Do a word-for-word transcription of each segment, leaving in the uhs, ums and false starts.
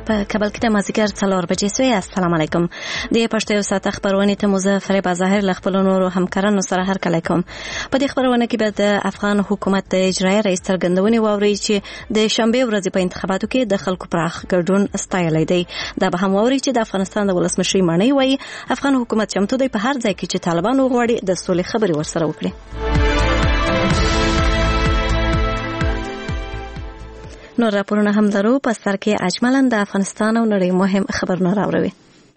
په کابل کې د مازدیګر څلور بجې سوې. السلام علیکم. د پښتو یو ساعت خبرونه ته مزه فریبا ظاهر له خپل نورو همکارانو سره هر کله کوم. په دې خبرونه کې به د افغان حکومت د اجرایي رئیس څرګندونې واوري چې د شنبه ورځې په انتخاباتو کې د خلکو پراخ ګډون ستایلی دی. دا به هم واوري چې د افغانستان د ولسمشر مانی وایي افغان حکومت چمتو دی په هر ځای کې چې طالبان وغواړي د سولې خبرې ورسره وکړي. نور راپورونه هم درو په سر کې اجمالاً د افغانستان او نړۍ مهم خبرونه راوړي.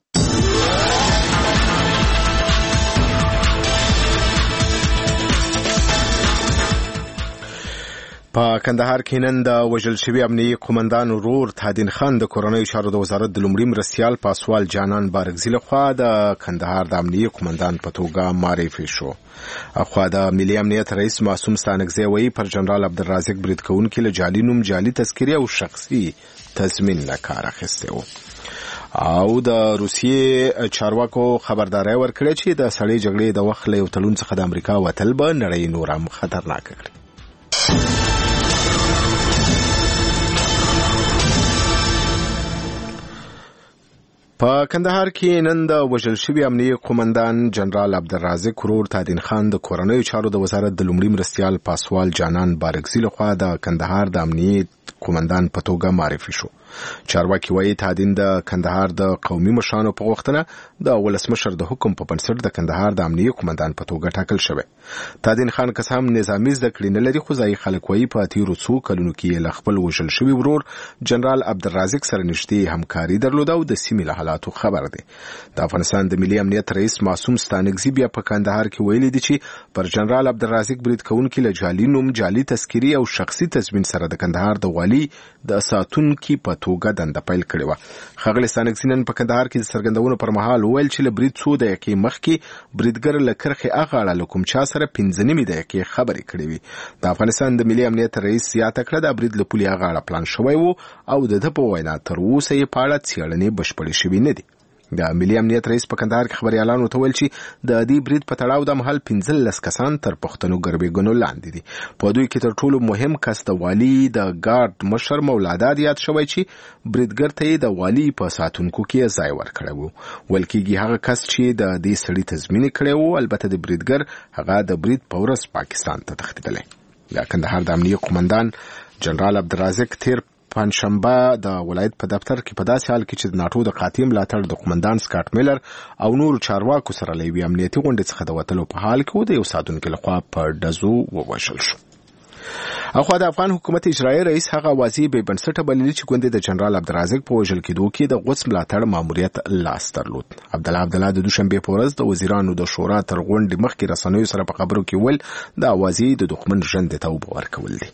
په کندهار کې نن د وژل شوي امنیتي قومندان ورور تادین خان د کورنیو چارو د وزارت د لومړي مرستیال پاسوال جانان بارګزي لخوا د کندهار د امنیتي قومندان په توګه معرفي شو. اخوا د ملي امنیت رئیس معصوم ستانکزی وایي پر جنرال عبدالرازق برید کوونکي له جعلي نوم جعلي تذکرې او شخصي تضمین نه کار اخیستی و. او د روسیې چارواکو خبرداري ورکړه چې د سړې جګړې د وخت له یو تړون څخه د امریکا وتل به نړۍ نور هم خطرناک کړي. په کندهار کې نن د وژل شوي امنیتي قومندان جنرال عبدالرازق ورور تادین خان د کورنیو چارو د وزارت د لومړي مرستیال پاسوال جانان بارګزي لخوا د کندهار د امنیتي قومندان په توګه معرفي شو. چارواکي وایي تادین د کندهار د قومي مشرانو په غوښتنه د ولسمشر د حکم په بنسټ د کندهار د امنیتي قومندان په توګه ټاکل شوی. تادین خان که هم نظامي زده کړې نه لري خو ځایي خلک وایي په تیرو څو کلونو کې له خپل وژل شوي ورور جنرال عبدالرازق سره نږدې همکاري درلوده او د سیمې له حالاتو خبر دی. د افغانستان د ملي امنیت رئیس معصوم ستانکزی بیا په کندهار کې ویلي دي چې پر جنرال عبدالرازق برید کوونکي له جعلي نوم جعلي تذکرې او شخصي تضمین سره د کندهار د والي د ساتونکي په توګه دنده پیل کړې وه. ښاغلي ستانکزي نن په کندهار کې د څرګندونو پر مهال وویل چې له برید څو دقیقې مخکې بریدګر له کرښې هغه اړه له کوم چا سره پنځه نیمې دقیقې خبرې کړې وې. د افغانستان د ملي امنیت رئیس زیاته کړه د برید له پولې هغه اړه پلان شوی و او د ده په وینا تر اوسه یې په اړه څېړنې بشپړې شوې نه دي. د ملي امنیت رئیس په کندهار کې خبريالانو ته ویل چې د دې برید په تړاو د مهال پنځلس کسان تر پښتنو ګربېګنو لاندې دي. په دوی کې تر ټولو مهم کس د والي د ګارد مشر مولاداد یاد شوی چې بریدګر ته د والي په ساتونکو کې ځای ورکړی و. ویل کېږي هغه کس چې د دې سړي تضمین کړی و البته د بریدګر هغه د برید په ورځ پاکستان ته تښتېدلی. د کندهار د امنیتي قومندان جنرال عبدالرازق تیر پنځشنبه د ولایت په دفتر کې په داسې حال کې چې د ناټو د قاطع ملاتړ د قومندان سکاټ میلر او نور چارواکو سره له یوې امنیتي غونډې څخه د وتلو په حال کې و د یو ساتونکي لخوا په ډزو ووژل شو. اخوا د افغان حکومت اجرایي رئیس هغه اوازې بې بنسټه بللي چې ګوندې د جنرال عبدالرازق په وژل کېدو کې د غوڅ ملاتړ ماموریت لاس درلود. عبدالله عبدالله د دوشنبې په ورځ د وزیرانو د شورا تر غونډې مخکې رسنیو سره په خبرو کې ویل د اوازې د دښمن ژوند ته اوبه ورکول دي.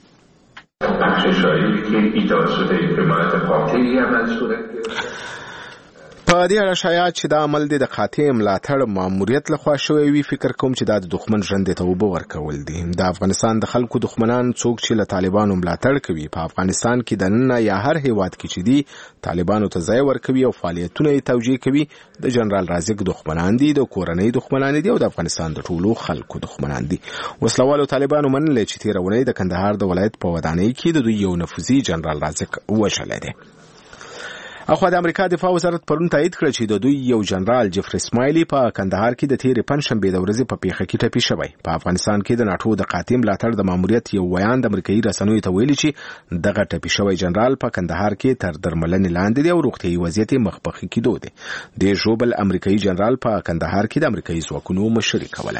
بخششایی که ایجاد شده حمایت قاطعی عمل صورت گرفته. په دې اړه شایعات چې دا عمل د قاطع ملاتړ ماموریت لخوا شوی وي فکر کوم چې دا د دښمن ژوند ته اوبه ورکول دي. د افغانستان د خلکو دښمنان څوک چې له طالبانو ملاتړ کوي په افغانستان کې د نن یا هر هیواد کې چې دي طالبانو ته ځای ورکوي او فعالیتونه یې توجیه کوي د جنرال رازق دښمنان دي، د کورنۍ دښمنان دي او د افغانستان د ټولو خلکو دښمنان دي. وسلوالو طالبانو منلې چې تیر اونۍ د کندهار د ولایت په ودانۍ کې د دوی یو نفوذي جنرال رازق وژلی دی. اخوا د امریکا دفاع وزارت پرون تایید کړ چې د دوی یو جنرال جفري اسماعیلي په کندهار کې د تیرې پنځشنبې د ورځې په پیښه کې ټپي شوی. په افغانستان کې د ناټو د قاطع ملاتړ د ماموریت یو ویان د امریکایي رسنیو ته ویلي چې دغه ټپي شوی جنرال په کندهار کې تر درملنې لاندې دی او روغتیايي وضعیت یې مخ په ښه کېدو دی. د ژوبل امریکایي جنرال په کندهار کې د امریکایي ځواکونو مشري کوله.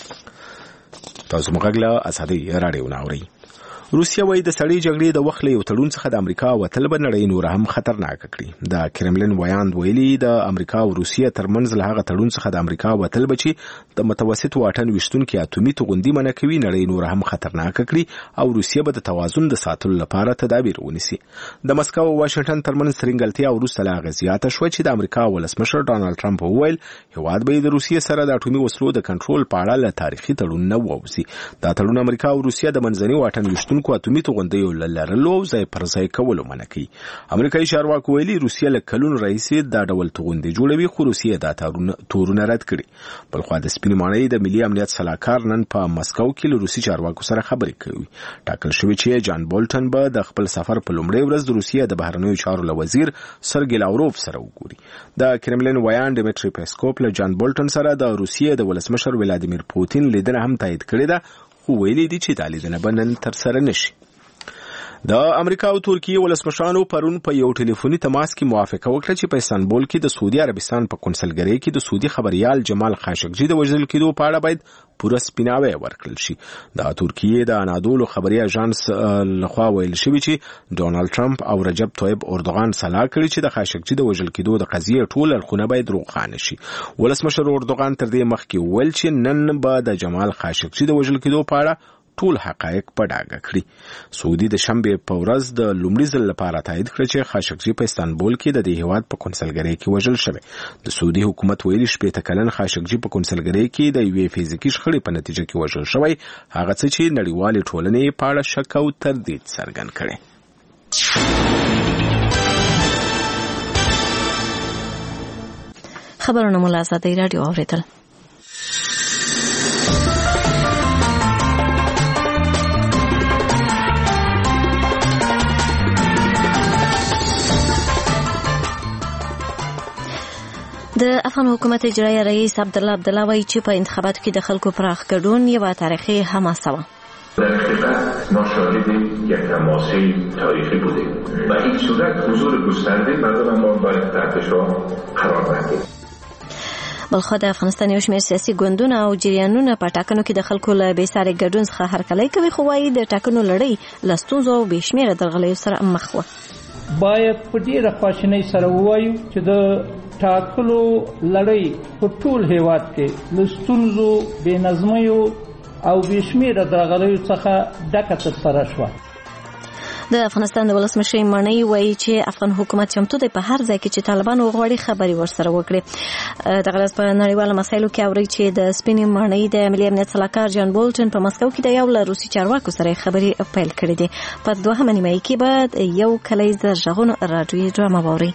تاسو موږ له ازادي راډیو ناوري. روسیا وایي د سړې جګړې د وخت له یو تړون څخه د امریکا وتل به نړۍ نور هم خطرناک کړي. د کرملین ویاند ویلي د امریکا او روسیا ترمنځ له هغه تړون څخه د امریکا وتل به چې د متوسط واټن ویشتونکي اتومي توغندي منع کوي نړۍ نور هم خطرناک کړي او روسیا به د توازن د ساتلو لپاره تدابیر ونیسي. د مسکو او واشنگټن ترمنځ ترنګلتیا وروسته لا غزياته شو چې د امریکا ولسمشر ډانلډ ټرمپ وویل هیواد به د روسیا سره د اتومي وسلو د کنټرول په اړه له تاریخي تړون نه ووځي. دا تړون امریکا او روسیا د منځني واټن ویشتونکو لرونکو اتومي توغندیو لرلو ځای پر ځای کولو منع کوي. امریکایي چارواکو ویلي روسیه له کلونو راهیسې دا ډول توغندي جوړوي، خو روسیه دا تورونه رد کړي. بلخوا د سپینې ماڼۍ د ملي امنیت سلاکار نن په مسکو کې له روسي چارواکو سره خبرې کوي. ټاکل شوی چې جان بولټن به د خپل سفر په لومړۍ ورځ د روسیې د بهرنیو چارو له وزیر سرګی لاوروف سره وګوري. د کرملین ویان ډیمیټری پیسکوپ له جان بولټن سره د روسیې د ولسمشر ولادیمیر پوتین لیدنه هم تایید کړې ده، خو ویلي دي چې دا لیدنه به نن ترسره نشي. د امریکا او ترکیې ولسمشرانو پرون په یو ټلیفوني تماس کې موافقه وکړه چې په استانبول کې د سعودي عربستان په کنسلګرۍ کې د سعودي خبريال جمال خاشقجي د وژل کېدو په اړه باید پوره سپیناوی ورکړل شي. د ترکیې د انادولو خبري اژانس لخوا ویل شوی چې ډونالد ټرمپ او رجب طیب اردوغان سلا کړی چې د خاشقجي د وژل کېدو د قضیې ټول اړخونه باید روښانه شي. ولسمشر اردوغان تر دې مخکې ویل چې نن به د جمال خاشقجي د وژل کېدو په اړه ټول حقایق په ډاګه کړي. سعودي د شنبه په ورځ د لومړي ځل لپاره تایید کړ چې خاشقجي په استانبول کې د دې هیواد په کنسلګرۍ کې وژل شوی. د سعودي حکومت ویلي شپږ کلن خاشقجي په کنسلګرۍ کې د یوې فزیکي شخړې په نتیجه کې وژل شوی، هغه څه چې نړیوالې ټولنې په اړه شک او تردید څرګند کړي. خبرونه مو له آزادۍ راډیو اورېدل. د افغان حکومت اجرایی رئیس عبدالله عبدالله وایي چې په انتخاباتو کې د خلکو پراخ ګډون یوه تاریخي حماسه وه. در حقیقت ما شاهد یک حماسه تاریخی بودیم و این صورت حضور گسترده مردم ما باید تحت فشار قرار نگیرد. بلخوا د افغانستان یو شمېر سیاسي ګوندونه او جریانونه په ټاکنو کې د خلکو له بېساري ګډون څخه هرکلی کوي، خو وایي د ټاکنو لړۍ له ستونزو او بې شمېره درغلیو سره مخ وه. باید په ډیره خواشینۍ سره ووایو چې د ټاکلو لړۍ په ټول هیواد کې له ستونزو، بې نظمیو او بې شمېره درغلیو څخه ډکه ترسره شوه. د افغانستان د ولسمشر ماڼۍ وایي چې افغان حکومت چمتو دی په هر ځای کې چې طالبان وغواړي خبرې ورسره وکړي. دغه ورځ په نړیوالو مسایلو کې اوري چې د سپینې ماڼۍ د ملي امنیت سلاکار جان بولټن په مسکو کې د یو له روسي چارواکو سره خبرې پیل کړې دي. په دوهمه نیمایي کې به یو کلیز د غږونو راډیویي ډرامه واوري.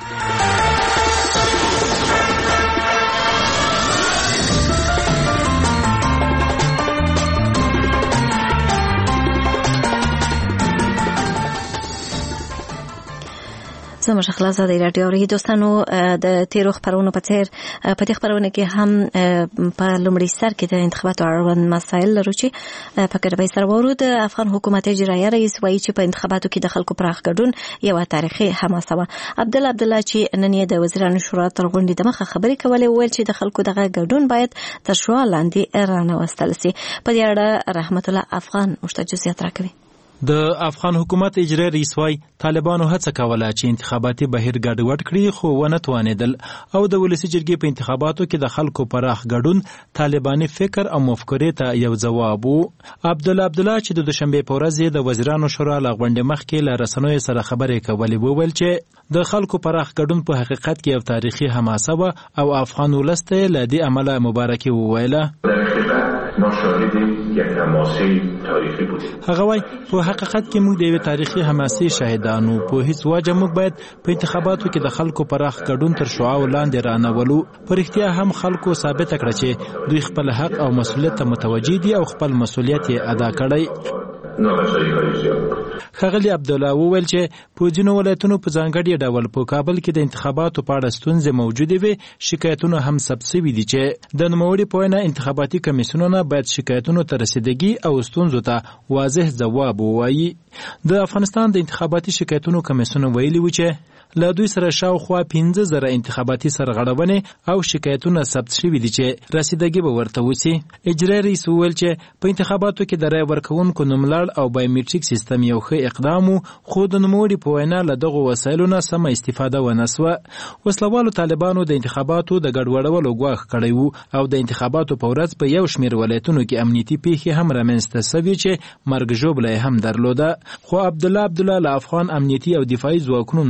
زه مشخصه زاده راډیو اوري دوستانو. د تیرو خبرونو په څیر په دې خبرونه کې هم په لومړي سر کې د انتخاباتو اړوند مسایل لرو چې په کډوۍ سره ورو. د افغان حکومت اجرایی رئیس وایي چې په انتخاباتو کې د خلکو پراخ ګډون یوه تاریخي حماسه وه. عبدالله عبدالله چې نن یې د وزیرانو شورا تر غونډې دمخه خبرې کولې وویل چې د خلکو دغه ګډون باید تر شعار لاندې رانوستل سي. په دې اړه رحمت الله افغان موږ ته جزئیات راکوي. د افغان حکومت اجرایی رئیس وايي طالبانو هڅه کوله چې انتخاباتي بهیر ګډوډ کړي، خو ونه توانېدل او د ولسي جرګې په انتخاباتو کې د خلکو پراخ ګډون طالباني فکر او مفکورې ته یو ځواب وو. عبدالله عبدالله چې د دوشنبې په ورځ د وزیرانو شورا له غونډې مخکې له رسنیو سره خبرې کولې وویل چې د خلکو پراخ ګډون په حقیقت کې یو تاریخي حماسه وه او افغان ولس ته له دې امله مبارکي وویله. ما شاهد یک حماسه تاریخی بودیم. هغه وایي په حقیقت کې موږ د یوې تاریخي حماسې شاهدانو. په هیڅ وجه موږ باید په انتخاباتو کې د خلکو پراخ ګډون تر شعاع لاندې رانولو. په رښتیا هم خلکو ثابته کړه چې دوی خپل حق او مسؤلیت ته متوجه دي او خپل مسؤلیت یې ادا کړی. ښاغلي عبدالله وویل چې په ځینو ولایتونو په ځانګړي ډول په کابل کې د انتخاباتو په اړه ستونزې موجودې وې. شکایتونه هم ثبت شوي دي چې د نوموړي په وینا انتخاباتي کمیسیونونه باید شکایتونو ته رسیدګي او ستونزو ته واضح ځواب ووایي. د افغانستان د انتخاباتي شکایتونو کمیسیون ویلي و چې له دوی سره شاوخوا پنځه زره انتخاباتي سرغړونې او شکایتونه ثبت شوي دي چې رسیدګي به ورته وسي. اجرایي رئیس وویل چې په انتخاباتو کې د رای ورکوونکو نوملړ او بایومټریک سیستم یو ښه اقدام و، خو د نوموړي په وینا له دغو وسایلو نه سمه استفاده ونه سوه. وسلوالو طالبانو د انتخاباتو د ګډوډولو ګواښ کړی و او د انتخاباتو په ورځ په یو شمېر ولایتونو کې امنیتي پیښې هم رامنځته سوي چې مرګ ژوبله هم درلوده. خو عبدالله عبدالله له افغان امنیتي او دفاعي ځواکونو نه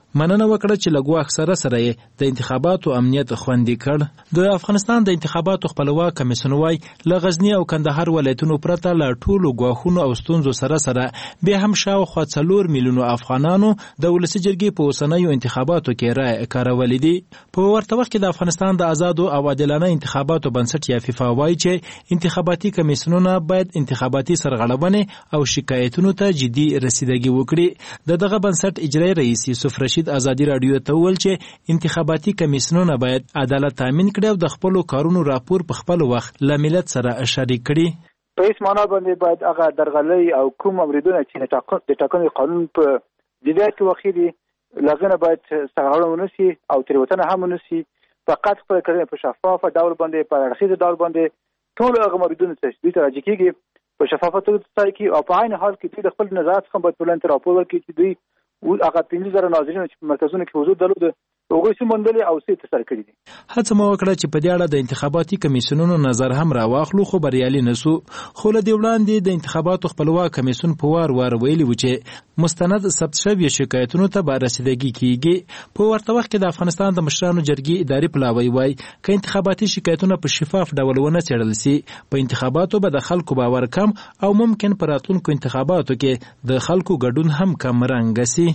مننه وکړه چې له ګواښ سره سره یې د انتخاباتو امنیت خوندي کړ. د افغانستان د انتخاباتو خپلواک کمیسیون وايي له غزنی او کندهار ولایتونو پرته له ټولو ګواښونو او ستونزو سره سره بیا هم شاوخوا څلور میلیونو افغانانو د ولسي جرګې په اوسنیو انتخاباتو کې رایې کارولې دي. په ورته وخت کې د افغانستان د آزادو او عادلانه انتخاباتو بنسټ یا فیفا وايي چې انتخاباتي کمیسیونونه باید انتخاباتي سرغړونې او شکایتونو ته جدي رسیدګي وکړي. د دغه بنسټ اجرایي رئیس یوسف رشید ازادي رادیو ته وویل چې انتخاباتي کمیسیونونه باید عدالت تامین کړي او د خپلو کارونو راپور په خپل وخت له ملت سره شریک کړي. په هیڅ معنا باندې باید هغه درغلۍ او کوم امریدونه چې د ټاکنې قانون په جدیت کې واقع دي لغنه باید سرغړونه ونشي او تېروتنه هم ونشي. فقط خپل کړنې په شفافه ډول باندې په اړخیز ډول باندې ټول هغه امریدونه چې دوی ته راجع کېږي په شفافه توګه ترسره کړي او په عین حال کې دوی د خپل نظارت څخه باید ټولنې ته راپور ورکړي چې دوی هغه پنځه زره ناظرین چې په مرکزونو کې حضور درلود هغوی څه موندلې او څه ترسره کړي دي. هڅه مو وکړه چې په دې اړه د انتخاباتي کمیسیونونو نظر هم راواخلو خو بریالي نه سو. خو له دې وړاندې د انتخاباتو خپلواک کمیسیون په وار وار ویلي و چې مستند ثبت شوي شکایتونو ته به رسیدګي کیږي. په ورته وخت کې د افغانستان د مشرانو جرګې اداري پلاوی وایي که انتخاباتي شکایتونه په شفاف ډول ونه څېړل سي په انتخاباتو به د خلکو باور کم او ممکن په راتلونکو انتخاباتو کې د خلکو ګډون هم کم رنګه سي.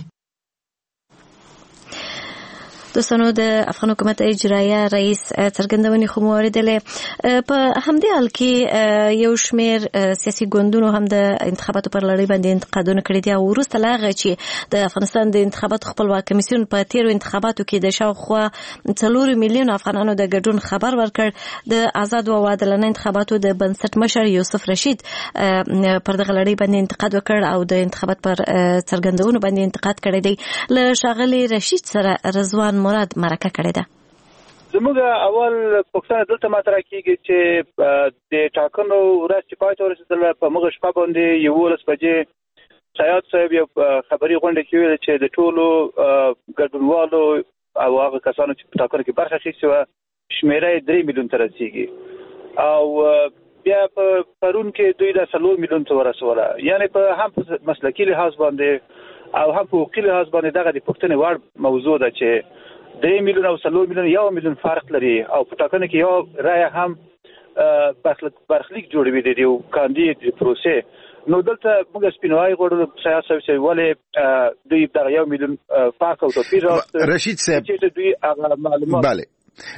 دوستانو د افغان حکومت اجرایه رئیس څرګندونې خو مو اورېدلې. په همدې حال کې یو شمېر سیاسي ګوندونو هم د انتخاباتو پر لړۍ باندې انتقادونه کړي دي او وروسته له هغه چې د افغانستان د انتخاباتو خپلواک کمیسیون په تیرو انتخاباتو کې د شاوخوا څلورو میلیونو افغانانو د ګډون خبر ورکړ، د آزادو او عادلانه انتخاباتو د بنسټ مشر یوسف رشید پر دغه لړۍ باندې انتقاد وکړ او د انتخابات پر څرګندونو باندې انتقاد کړی دی. له ښاغلي رشید سره رضوان مراد مرکه کړې ده. زموږ اول پوښتنه دلته مطرح کیږي چې د ټاکنو ورځ چې پای ته ورسېدله په موږ شپه باندې یولس بجې سیاد صاحب یو خبري غونډه کې ویل چې د ټولو ګډونوالو او هغه کسانو چې په ټاکنو کې برخه اخیستې وه شمېره درې میلیون ته رسیږي او بیا په پرون کې دوی د څلور میلیون ته ورسوله. یعنې په هم په مسلکي لحاظ باندې او هم په حقوقي لحاظ باندې دغه د پوښتنې وړ موضوع ده چې درې میلیون او څلور میلیون یو میلیون فرق لري او په ټاکنه کې یو رایه هم برخلیک جوړوي د یو کاندید پروسې. نو دلته موږ سپینوای غوړو سیاست سوي ولې دوی دغه یو میلیون فرق او توپیر رشید صاحب چې دوی هغه معلومات بله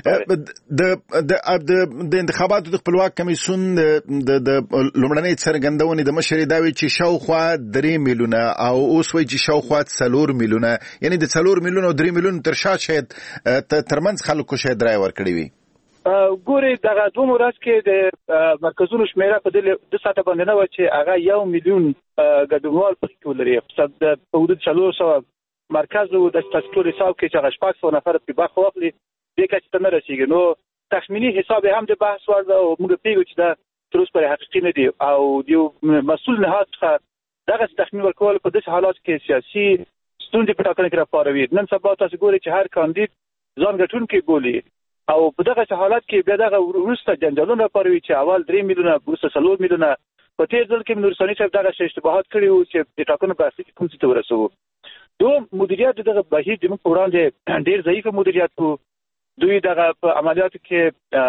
د د د انتخاباتو د خپلواک کمیسیون د د لومړنۍ څرګندونې د مشر داوی چې شاوخوا درې میلیونه او اوس وایي چې شاوخوا څلور میلیونه، یعنی د څلور میلیونه او درې میلیونه تر شا شاید ترمنځ خلکو شاید رایه ورکړې وي. ګوري دغه دوه ورځ کې د مرکزونو شمیره په دې ساته باندې نه و چې هغه یو میلیون ګډونوال پکې ولري. په حدود څلور سوه مرکز و د ټول حساب کې چې هغه شپږ سوه نفر په برخه واخلي دې کچې ته نه رسیږي. نو تخمینی حساب هم د بحث وړ ده او موږ پیږو چې دا تر اوسه پورې حقیقي نه دي او د مسؤل نهاد څخه دغه تخمین ورکول په داسې حالات کې سیاسي ستونزې په ټاکنه کې راپاروي. نن سبا تاسو ګورئ چې هر کاندید ځان ګټونکی بولي او په دغه حالات کې بیا دغه وروسته جنجالونه راپاروي چې اول درې میلیونه وروسته څلور میلیونه. په تېر ځل کې نورستاني صاحب دغه اشتباهات کړي وو چې د ټاکنو په اصلي کې کوم څه ته ورسوو. دوم مدیریت دغه بهیر زموږ په وړاندې ډېر ضعیفه مدیریت و. دوی دغه په عملیاتو کې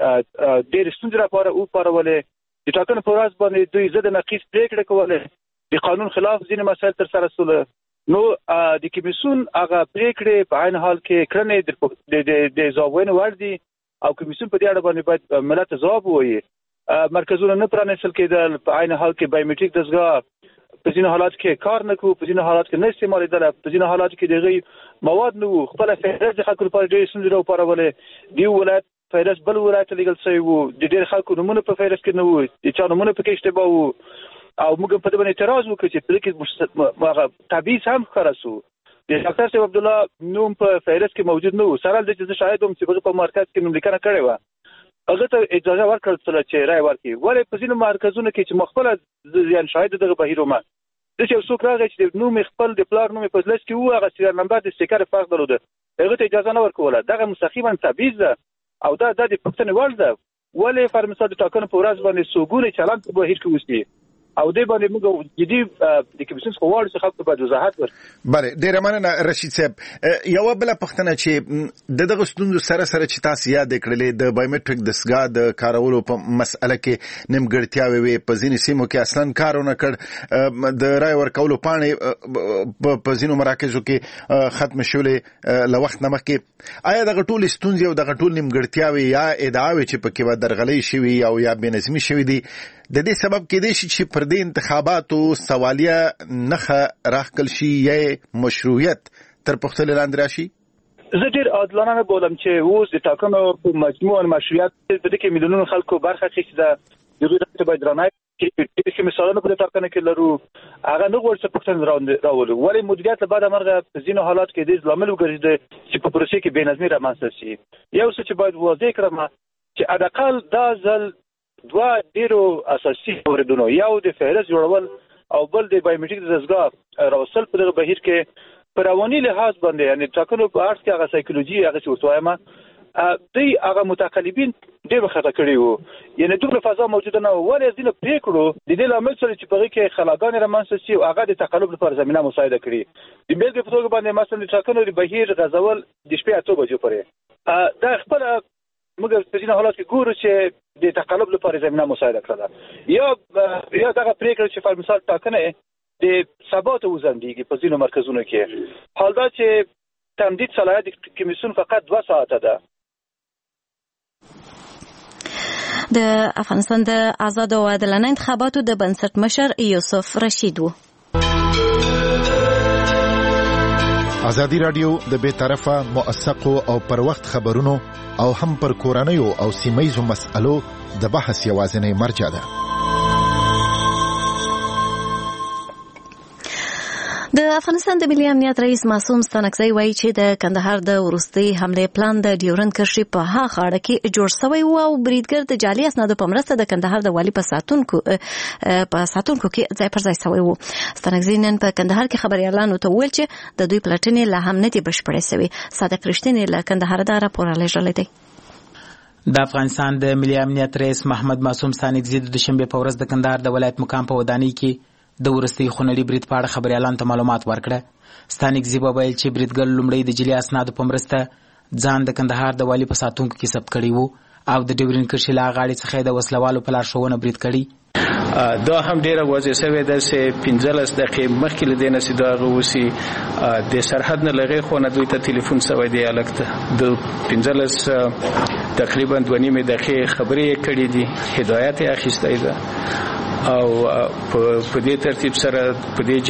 ډېر ستونزې راپاره وپارولې. د ټاکنو په ورځ باندې دوی ضد نقیص پرېکړې کولې، د قانون خلاف ځینې مسایل ترسره سول. نو د کمیسیون هغه پرېکړې په عین حال کې کړنې د ځوابونو وړ دي او کمیسیون په دې اړه باندې باید ملت ځواب ووایي. مرکزونه نه پرانیستل کېدل، په عین حال کې بایومټریک دستګاه په ځینو حالات کې کار نه کوو، په ځینو حالات کې نه استعمالېدله، په ځینو حالاتو کې د هغوی مواد نه وو. خپله فهرست د خلکو لپاره ډېرې ستونزې راوپارولې. د یو ولایت فهرست بل ولایت ته لیږل شوی وو، د ډېر خلکو نومونه په فهرست کې نه وو، د چا نومونه پکې اشتباه وو او موږ په دې باندې اعتراض وکړو چې په دې کې هغه تبعیض هم ښکاره سو. د ډاکټر صاحب عبدالله نوم په فهرست کې موجود نه وو، سره له دې چې زه شاهد وم چې هغه په مرکز کې نوملیکنه کړې وه. هغه ته اجازه ورکړل شوه چې رایه ورکړي. ولې په ځینو مرکزونو کې چې ما خپله یعنې شاهد دغه بهیر وم، داسې یو څوک راغی چې د نوم خپل د پلار نوم په لست کې وو، هغه سریال نمبر د سټیکر فرق درلوده، هغه ته اجازه نه ورکوله. دغه مستقیما تبعیض ده او دا د پوښتنې وړ ده. ولې پر مثال د ټاکنو په ورځ باندې څو ګونې چلند په بهیر کې اوسي او دې باندې موږ جدي د کمیسیون څخه غواړو چې خلکو باید وضاحت ورکړي. بله ډیره مننه رشید صاحب. یوه بله پوښتنه چې د دغه ستونزو سره سره چې تاسو یاد کړلې د بایومټریک دستګاه د کارولو په مسأله کې نیمګړتیاوې وې په ځینې سیمو کې اصلا کار ونه کړ، د رای ورکولو پاڼې په ځینو مراکزو کې ختم شولې له وخت نه مخکې. آیا دغه ټولې ستونزې او دغه ټول نیمګړتیاوې یا ادعاوې چې پکې به درغلۍ شوي او یا بېنظمي شوي دي د دې سبب کېدای شي چې پر دې انتخاباتو سوالیه نښه راښکل شي یا مشروعیت تر پوښتنې لاندې راشي؟ زه ډېر عادلانه نه بولم چې اوس د ټاکنو په مجموع مشروعیت په دې کې میلیونونو خلکو برخه اخیستې ده، د هغوی ته باید درناوی وکړي. ډېر مثالونه په دې ټاکنه کې لرو، هغه نه غواړي چې پوښتنې راولو، ولې مدیریت له بعده مرغه په ځینو حالات کې دې لامل وګرځېده چې په پروسې کې بېنظمي رامنځته شي. یو څه چې باید واضح کړم چې حداقل دا ځل دوه ډېرو اساسي موردونو، یو د فهرست جوړول او بل د بایومټریک دستګاه راوستل په دغه بهیر کې په رواني لحاظ باندې یعنې ټاکنو په اړخ کې هغه سایکولوژي هغه چې ورته وایم دوی هغه متقلبین ډېر وارخطا کړي وو، یعنې دومره فضا موجوده نه وه. ولې ځینې پرېکړو د دې لامل شول چې په هغې کې خلاګانې رامنځته شي او هغه د تقلب لپاره زمینه مساعده کړي. د بېلګې په توګه باندې مثلا د ټاکنو د بهیر غځول د شپې اتو بجو پورې دا خپله موږ په ځینو حالات کې ګورو چې د تقلب لپاره زمینه مساعده کړله. یا یا دغه پرېکړه چې په مثال ټاکنې د سبا ته وځنډېږي په ځینو مرکزونو کې، حال دا چې تمدید صلاحیت د کمیسیون فقط دوه ساعته ده. د افغانستان د آزاد او عادلانه انتخاباتو د بنسټ مشر یوسف رشید و. ازادي رادیو د بې طرفه موثقو او پر وخت خبرونو او هم پر کورنیو او سیمه‌یزو مسألو د بحث یوازینی مرجع ده. د افغانستان د ملي امنیت رئیس معصوم ستانکزی وایي چې د کندهار د وروستي حملې پلان د ډیورند کرښې په هغه اړه کې جوړ شوی و او بریدګر د جعلي اسنادو په مرسته د کندهار د والي په ساتونکو په ساتونکو کې ځای پر ځای شوی و. ستانکزی نن په کندهار کې خبريالانو ته وویل چې د دوی پلټنې لا هم نه دي بشپړې شوې. صادق رښتینی له کندهار دا راپور رالیږلی دی. د افغانستان د ملي امنیت رئیس محمد معصوم ستانکزی د دوشنبه په ورځ د کندهار د ولایت مقام په ودانۍ کې د ورستي خونړي برید په اړه خبريالانو ته معلومات ورکړه. ستانکزی وویل چې بریدګر لومړی د جعلي اسنادو په مرسته ځان د کندهار د والي په ساتونکو کې ثبت کړی وو او د ډیورند کرښې له غاړې څخه د وسلوالو په لارښوونه برید کړی. دا هم ډیره واضح شوې ده چې پنځلس دقیقې مخکې له دې نه چې دا غوسي د سرحد نه لغې خو نه دوی ته ټلیفون شوی دی الکته د پنځلس تقریبا دوه نیمې دقیقې خبرې کړې دي، هدایت یې اخیستی ده او په دې ترتیب سره په دې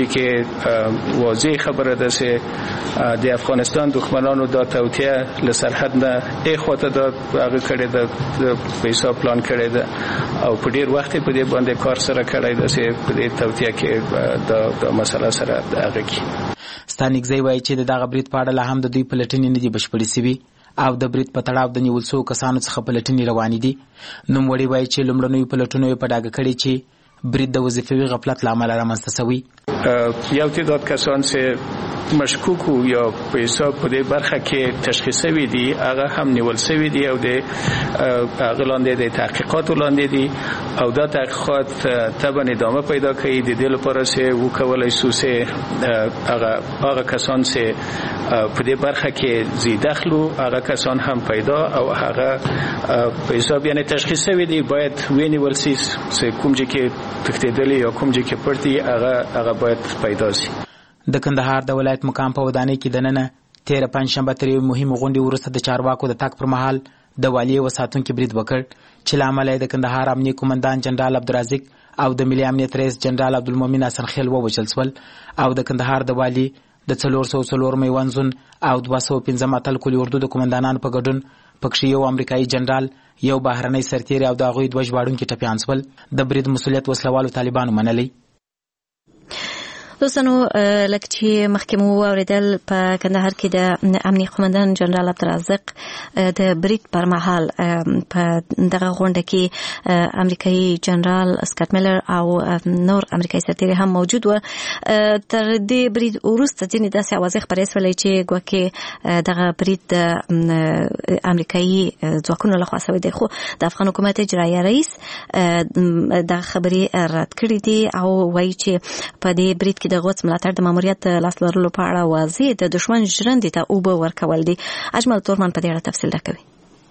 کې واضح خبره ده چې د افغانستان دښمنانو دا توطیه له سرحد نه اخواته دا هغه کړې ده په حساب پلان کړی ده او په ډیر وخت په دې باندې کار سره کړی ده چې په دې توطیه کې دا د مسله سره هغه کې. ستانکزی وایي چې دغه برید په اړه لا هم د دوی پلټنې نه دي بشپړې شوي او د برید په تړاو د نیول شوو کسانو څخه پلټنې روانې دي. نوموړی وایي چې لومړنیو پلټنو یې په ډاګه کړې چې برید د وظیفوي غفلت له امله رامنځته شوی. یو تعداد کسان چې مشکوک یا په حساب په دې برخه کې تشخیص شوي دي هغه هم نیول شوي دي او د هغه لاندې د تحقیقاتو لاندې دي او دا تحقیقات طبعا ادامه پیدا کوي د دې لپاره چې وکولای شو چې هغه هغه کسان چې په دې برخه کې زی دخلو هغه کسان هم پیدا او هغه په حساب یعنی تشخیص شوي دي باید ونیول شي چې کوم ځای کې تختیدلی یا کوم ځای کې پرتی هغه هغه باید پیدا شي. د کندهار د ولایت مقام په ودانۍ کې د ننه تیره پنځشنبه تر یوې مهمې غونډې وروسته د چارواکو د تګ پر مهال د والي و ساتونکي برید وکړ چې له امله یې د کندهار امنیه قومندان جنرال عبدالرازق او د ملي امنیت رئیس جنرال عبدالمؤمن حسنخیل ووژل شول او د کندهار د والي د څلور سوه څلور میوند زون او دوه سوه پنځم اتل کلي اردو د قومندانانو په ګډون پکښې یو امریکایي جنرال یو بهرنی سرتیری او د هغوی دوه ژباړونکي ټپیان شول. د برید مسؤلیت وسلوالو طالبانو منلی. دوستانو لکه چې مخکې مو واورېدل په کندهار کې د امنیه قومندان جنرال عبدالرازق د برید پر مهال په دغه غونډه کې امریکایي جنرال سکاټ میلر او نور امریکایي سرتیري هم موجود و. تر دې برید وروسته ځینې داسې اوازې خپرې شولې چې ګواکې دغه برید د امریکایي ځواکونو لخوا شوی دی، خو د افغان حکومت اجرایه رئیس د خبري رد کړې دي او وایي چې په دې برید کې د غوڅ ملاتړ د ماموریت لاس لرلو په اړه واضح د دشمن ژرندې ته اوبه ورکول دي. اجمل تورمان په دې اړه تفصیل راکوي.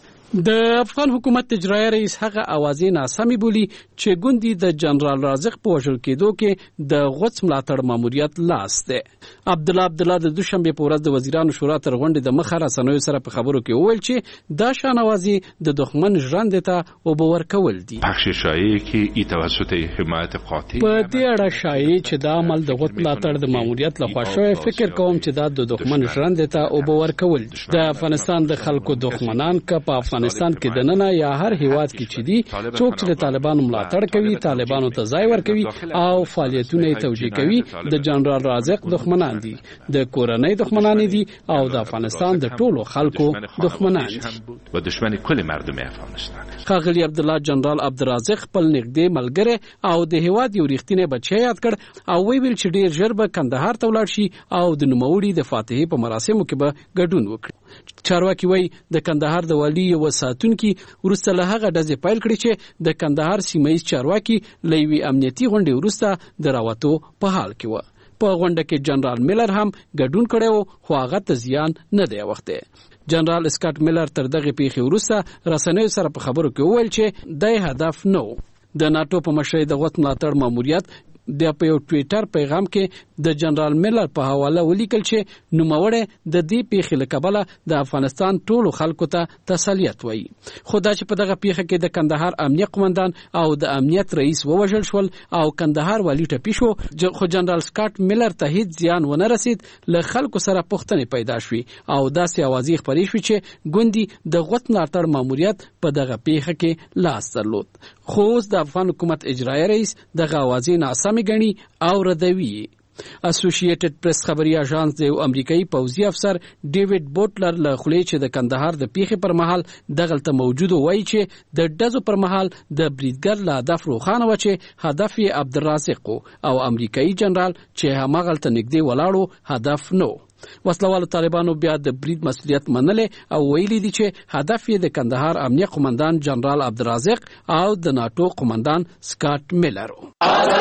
د افغان حکومت اجرایي رئیس هغه اوازې ناسمې بولي چې ګوندي د جنرال رازق په وژل کېدو کې د غوڅ ملاتړ ماموریت لاس دی. عبد الله عبد الله د دوشنبه په ورځ د وزیرانو شورا تر غونډې د مخه رسنیو سره په خبرو کې وویل چې دا شان اوازې د دښمن ژرندې ته اوبه ورکول دي. بخش شایعی که ای توسط حمایت قاطع په دې اړه شایعي چې دا عمل د غوڅ ملاتړ د ماموریت لخوا شوی، فکر کوم چې دا د دښمن ژرندې ته اوبه ورکول دي. د افغانستان د خلکو دښمنان که په افغانستان کې د ننه یا هر هیواد کې چې دي څوک چې د طالبانو ملاتړ کوي، طالبانو ته ځای ورکوي او فعالیتونه یې توجیه کوي، د جنرال رازق دښمنان دي، د کورنۍ دښمنان دي او د افغانستان د ټولو خلکو دښمنان دي و دشمن کل مردم افغانستان. ښاغلي عبد الله جنرال عبدالرازق خپل نږدې ملګری او د هیواد یو ریښتینی بچی یاد کړ او ویل چې ډیر ژر به کندهار ته ولاړ شي او د نوموړي د فاتحې په مراسمو کې به ګډون وکړي. چارواکي وایي د کندهار د والي یو ساتونکي وروسته له هغه ډزې پیل کړې چې د کندهار سیمه ییز چارواکي له یوې امنیتي غونډې وروسته د راوتو په حال کې وه. په غونډه کې جنرال میلر هم ګډون کړی و خو هغه ته زیان نه دی اوښتی. جنرال اسکاټ میلر تر دغه پیښې وروسته رسنیو سره په خبرو کې وویل چې دی هدف نه و. د ناټو په مشرۍ د غوڅ ملاتړ ماموریت د په یو ټویټر پیغام کې د جنرال میلر په حواله ولیکل چې نوموړی د دې پیښې له کبله د افغانستان ټولو خلکو ته تسلیت وایي. خو دا چې په دغه پیښه کې د کندهار امنیه قومندان او د امنیت رئیس ووژل شول او کندهار والی ټپي شو، خو جنرال سکاټ میلر ته هیڅ زیان ونه رسید. له خلکو سره پوښتنې پیدا شوې او داسې اوازې خپرې شوې چې ګوندي د غوڅ ملاتړ ماموریت په دغه پیښه کې لاس درلود. خو اوس د افغان حکومت اجرایي رئیس دغه اوازې ناسمې ګڼي او ردوي. اسوسییټډ پریس خبري اژانس د امریکایي پوځي افسر ډیوډ بوټلر له خولې چې د کندهار د پیښې پر مهال دغلته موجود وایي چې د ډزو پر مهال د بریدګر له هدف روښانه و چې هدف یې عبدالرازق او امریکایي جنرال چې هماغلته نږدې ولاړو هدف نه. وسلوالو طالبانو بیا د برید مسؤلیت منلی او ویلي دي چې هدف یې د کندهار امنیه قومندان جنرال عبدالرازق او د ناټو قومندان سکاټ میلر و.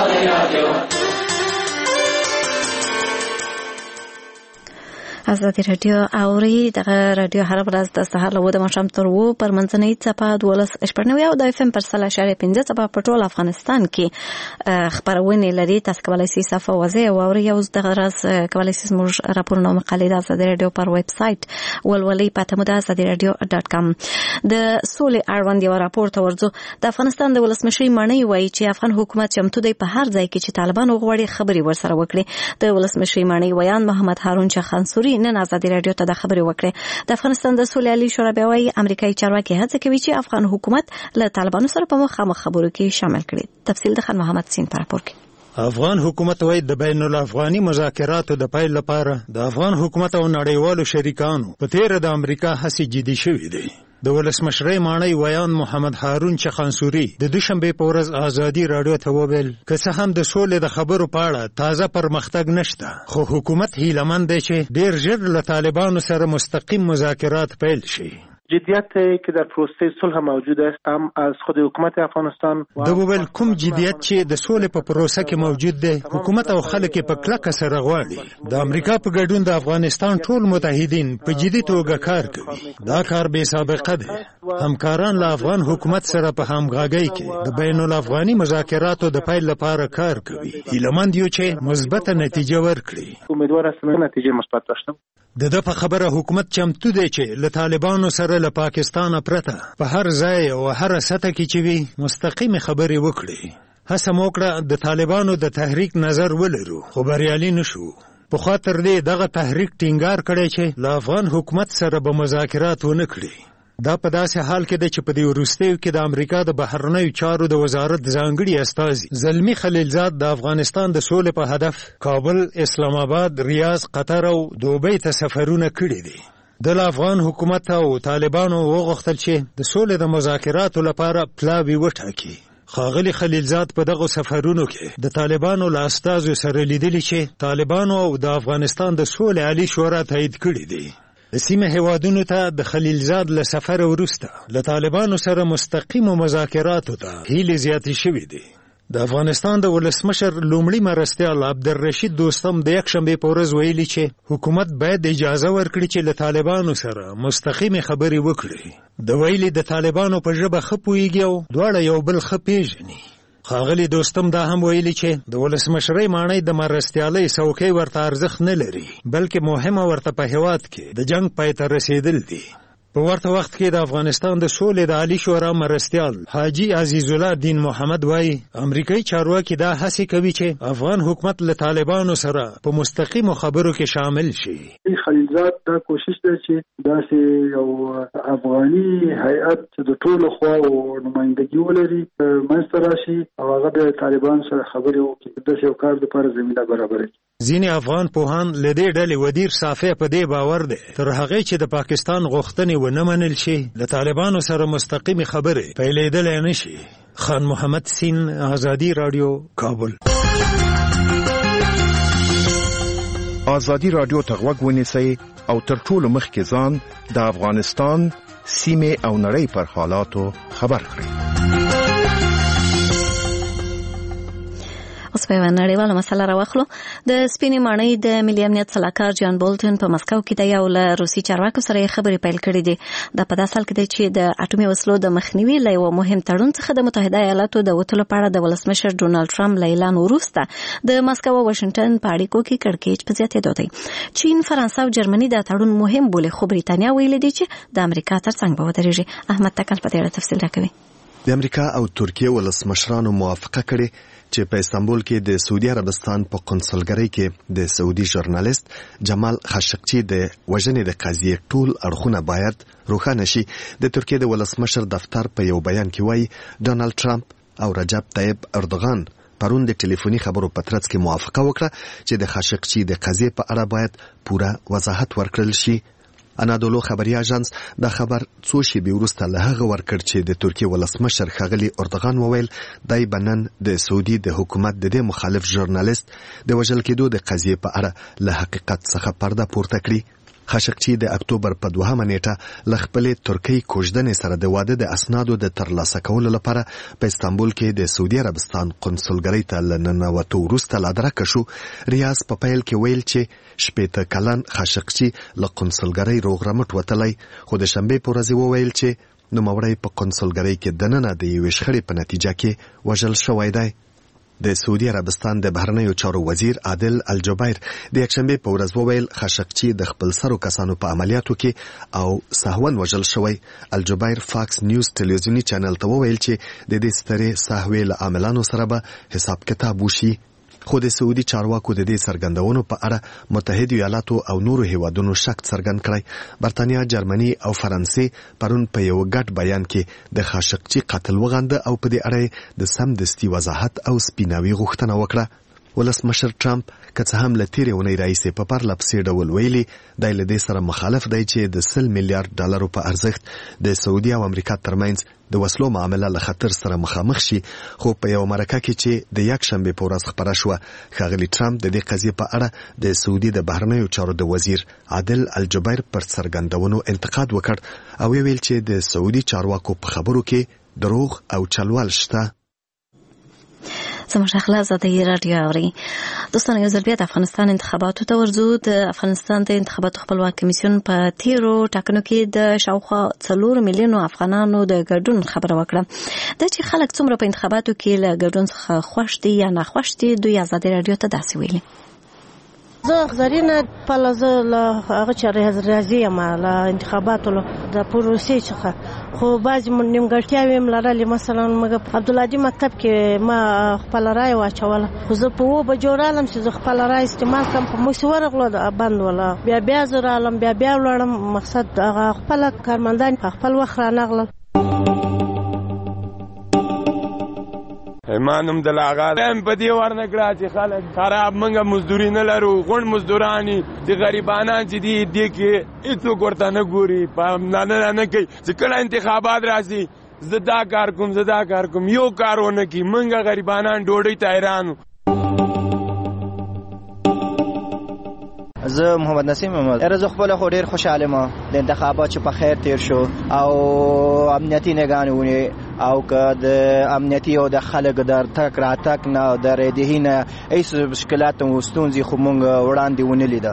ازادي رادیو اوري دغه رادیو هر ورځ د سهار له وده مشام تر وو پر منځنۍ څپه دولس اشپړنوي او د اف ام پر سل اشاریه پنځه څپه په ټول افغانستان کې خبرونه لري. تاسو کولای شئ صفه وځي او اوري او دغه راز کولای شئ موږ راپورونه او مقالې د ازادي رادیو پر ویب سټ ولولي پته مو د ازادي رادیو ډاټ کام. د سولې اړوند یو راپور ته ورځو. د افغانستان د ولسمشر مانی وایي چې افغان حکومت چمتو دی په هر ځای کې چې طالبان وغوړي خبري ورسره وکړي. د ولسمشر مانی ویان محمد هارون چخانسوري نن ازادي رادیو ته د خبرې وکړې. د افغانستان د سولې عالی شورا بیا وايي امریکایي چارواکي هڅه کوي چې افغان حکومت له طالبانو سره په مخامخ خبرو کې شامل کړي. تفصیل د خان محمد سین پر راپور کې. افغان حکومت وايي د بین الافغاني مذاکراتو د پیل لپاره د افغان حکومت او نړیوالو شریکانو په تیر د امریکا هڅې جدي شوې دي. د ولسمشر مانی ویان محمد هارون چخانسوري د دوشنبه په ورځ ازادي رادیو ته وویل که څه هم د سولې د خبرو په اړه تازه پرمختګ نشته، خو حکومت هیلهمند دی چې ډیر ژر له طالبانو سره مستقیم مذاکرات پیل شي. جدیت که در پروسه صلح موجود است هم از خود حکومت افغانستان د وویل کوم جدیت چې د سولې په پروسه کې موجود دی حکومت او خلک په کلکه سره غواړي. د امریکا په ګډون د افغانستان ټول متحدین په جدي توګه کار کوي. دا کار بې سابقه دی. همکاران له افغان حکومت سره په همغږۍ کې د بین الافغاني مذاکراتو د پیل لپاره کار کوي. هیلهمند یو چې مثبته نتیجه ورکړي. امیدوار هستم نتیجه مثبت داشته. د د په خبره حکومت چمتو دی چې له طالبانو سره له پاکستان پرته په هر ځای او هر سطح کې چې وي مستقیم خبرې وکړي. هڅه مو وکړه د طالبانو د تحریک نظر ولرو خو بریالي نشو. په خاطر دې دغه تحریک ټینګار کړی چې له افغان حکومت سره به مذاکرات ونه کړي. دا په داسې حال کې ده چې په دې وروستیو کې د امریکا د بهرنیو چارو د وزارت ځانګړي استازي زلمی خلیلزاد د افغانستان د سولې په هدف کابل، اسلام آباد، ریاض، قطر او دوبۍ ته سفرونه کړي دي. د افغان حکومت او طالبانو وغوښتل چې د سولې د مذاکراتو لپاره پلاوی وټاکي. ښاغلي خلیلزاد په دغه سفرونو کې د طالبانو له استازو سره لیدلي چې طالبانو او د افغانستان د سولې عالی شورا تایید کړي دي. د سیمه هیوادونو ته د خلیلزاد له سفر وروسته له طالبانو سره مستقیم مذاکراتو ته هیلې زیاتې شوې دي. د افغانستان د ولسمشر لومړي مرستیال عبدالرشید دوستم د یکشنبې په ورځ ویلي چې حکومت باید اجازه ورکړي چې له طالبانو سره مستقیمې خبرې وکړي. د ویلي د طالبانو په ژبه ښه پوهېږي او دواړه یو بل ښه پېژني. ښاغلي دوستم دا هم ویلي چې د ولسمشرۍ ماڼۍ د مرستیالۍ څوکۍ ورته ارزښت نه لري، بلکې مهمه ورته په هېواد کې د جنګ پای ته رسېدل دي. په ورته وخت کې د افغانستان د سولې د عالی شورا مرستیال حاجی عزیز الله دین محمد وایي امریکایي چارواکي دا هڅې کوي چې افغان حکومت له طالبانو سره په مستقیمو خبرو کې شامل شي. خلیلزاد دا کوشش دی چې داسې یو افغاني هیئت چې د ټولو خواو نمایندګي ولري منځته راشي او هغه د طالبانو سره خبرې وکړي، داسې یو کار دپاره زمینه برابره کړي. ځینې افغان پوهان له دې ډلې ودیر صافی په دې باور دی تر هغې چې د پاکستان غوښتنې ونه منل شي له طالبانو سره مستقیمې خبرې پیلېدلی نه شي. خان محمد سین، آزادي راډیو، کابل. آزادي راډیو ته غوږ ونیسئ او تر ټولو مخکې ځان د افغانستان سیمې او نړۍ پر حالاتو خبر کړئ. اوس په یوه نړیواله مسله راواخلو. د سپینې ماڼۍ د ملي امنیت سلاکار جان بولټن په مسکو کې د یو له روسي چارواکو سره خبرې پیل کړې دي. دا په داسې حال کې دی چې د اټومي وسلو د مخنیوي له یو مهم تړون څخه د متحده ایالاتو د وتلو په اړه د ولسمشر ډونالډ ټرمپ له اعلان وروسته د مسکو او واشنګټن په اړیکو کې کړکېچ په زیاتېدو دی. چین، فرانسه او جرمني دا تړون مهم بولي، خو بریتانیا ویلي دی چې د امریکا ترڅنګ به ودرېږي. احمد تکل په دې اړه تفصیل راکوي. د امریکا او ترکیه ولسمشرانو موافقه کړې چې په استانبول کې د سعودي عربستان په قونسلګرۍ کې د سعودي ژورنالیست جمال خاشقچي د وژنې د قضیې ټول اړخونه باید روښانه شي. د ترکیه د ولسمشر دفتر په یو بیان کې وایي ډونالډ ټرمپ او رجب طیب اردوغان پرون د ټلیفوني خبرو په ترڅ کې موافقه وکړه چې د خاشقچي د قضیې په اړه باید پوره وضاحت ورکړل شي. انادولو خبري اژانس دا خبر څو شېبې وروسته له هغه ورکړ چې د ترکیه ولسمشر ښاغلي اردوغان وویل دای بنن د سعودي د حکومت د دې مخالف ژورنالیست د وژل کېدو د قضیې په اړه له حقیقت څخه پرده پورته کړي. خاشقچي د اکتوبر په دوهمه نیټه له خپلې ترکي کوژدنې سره د واده د اسنادو د ترلاسه کولو لپاره په استانبول کې د سعودي عربستان قونسلګرۍ ته له ننوتو وروسته لا درکه شو. ریاض په پیل کې ویل چې شپېته کلن خاشقچي له قونسلګرۍ روغ رمټ وتلی، خو د شنبې په ورځ وویل چې نوموړی په قونسلګرۍ کې دننه د یوې شخړې په نتیجه کې وژل شوی دی. د سعودي عربستان د بهرنیو چارو وزیر عادل الجبیر د یکشنبې په ورځ وویل خاشقچي د خپل سرو کسانو په عملیاتو کې او سهون وژل شوی. الجبیر فاکس نیوز ټلویزیونی چینل ته وویل چې د دې سترې سهوې له عاملانو سره به حساب کتاب وشي. خو د سعودي چارواکو د دې څرګندونو په اړه متحده ایالاتو او نورو هیوادونو شک څرګند کړی. برتانیا، جرمني او فرانسې پرون په یو ګډ بیان کې د خاشقچي قتل وغنده او په دې اړه د سمدستي وضاحت او سپیناوي غوښتنه وکړه. ولسمشر ټرمپ که څه هم له تیرې اونۍ راهیسې په پرله پسې ډول ویلي دی له دې سره مخالف دی چې د سل میلیارډ ډالرو په ارزښت د سعودي او امریکا ترمنځ د وسلو معامله له خطر سره مخامخ شي. خو په یو مرکه کې چې د یکشنبې په ورځ خپره شوه ښاغلي ټرمپ د دې قضیې په اړه د سعودي د بهرنیو چارو د وزیر عادل الجبیر پر څرګندونو انتقاد وکړ او ویل چې د سعودي چارواکو په خبرو کې دروغ او چلول شته. زموږ اخلاق آزادي راډیو اوري. دوستان، یو ځل بیا د افغانستان انتخاباتو ته ورځو. د افغانستان د انتخاباتو خپلواک کمیسیون په تیرو ټاکنو کې د شاوخوا څلور میلیونو افغانانو د ګډون خبره وکړه. دا چې خلک څومره په انتخاباتو کې له ګډون څخه خوښ دي یا ناخوښ دي، دوی آزادي راډیو ته داسې ویلي. زه غزرینه په لزه له هغه چې راځي یم له انتخاباتو د پروسې څخه، خو بعضې نیمګړتیاوې هم لرلې. مثلا موږ په عبدالهادي مکتب کې ما خپله رایه واچوله، خو زه په اووه بجو رالم چې زه خپله رایه استعمال کړم، په موږ چې ورغلو بند وله، بیا بیا زه رالم، بیا بیا ولاړم. مقصد هغه خپله کارمندان په خپل وخت رانغلل. ایمانم د لاغا هم په دې ورنه کړه چې خلک خراب منګه مزدوري نه لرو، غون مزدورانی چې غریبانان چې دي دې کې هیڅوک ورته نه ګوري، پاملرنه نه کوي. چې کله انتخابات راځي زه دا کار کوم زه دا کار کوم، یو کار ونه کوي. منګه غریبانان ډوډۍ ته حیران. زه محمد نسیم محمد ارزو خپل خو ډیر خوشاله ما د انتخابات په خیر تیر شو او امنیتي نگانونه او که د امنیتي او د خلک در تک را تک نه در دهینه ایس مشکلات او ستونزې خو مونږ وړاندې ونه لیده.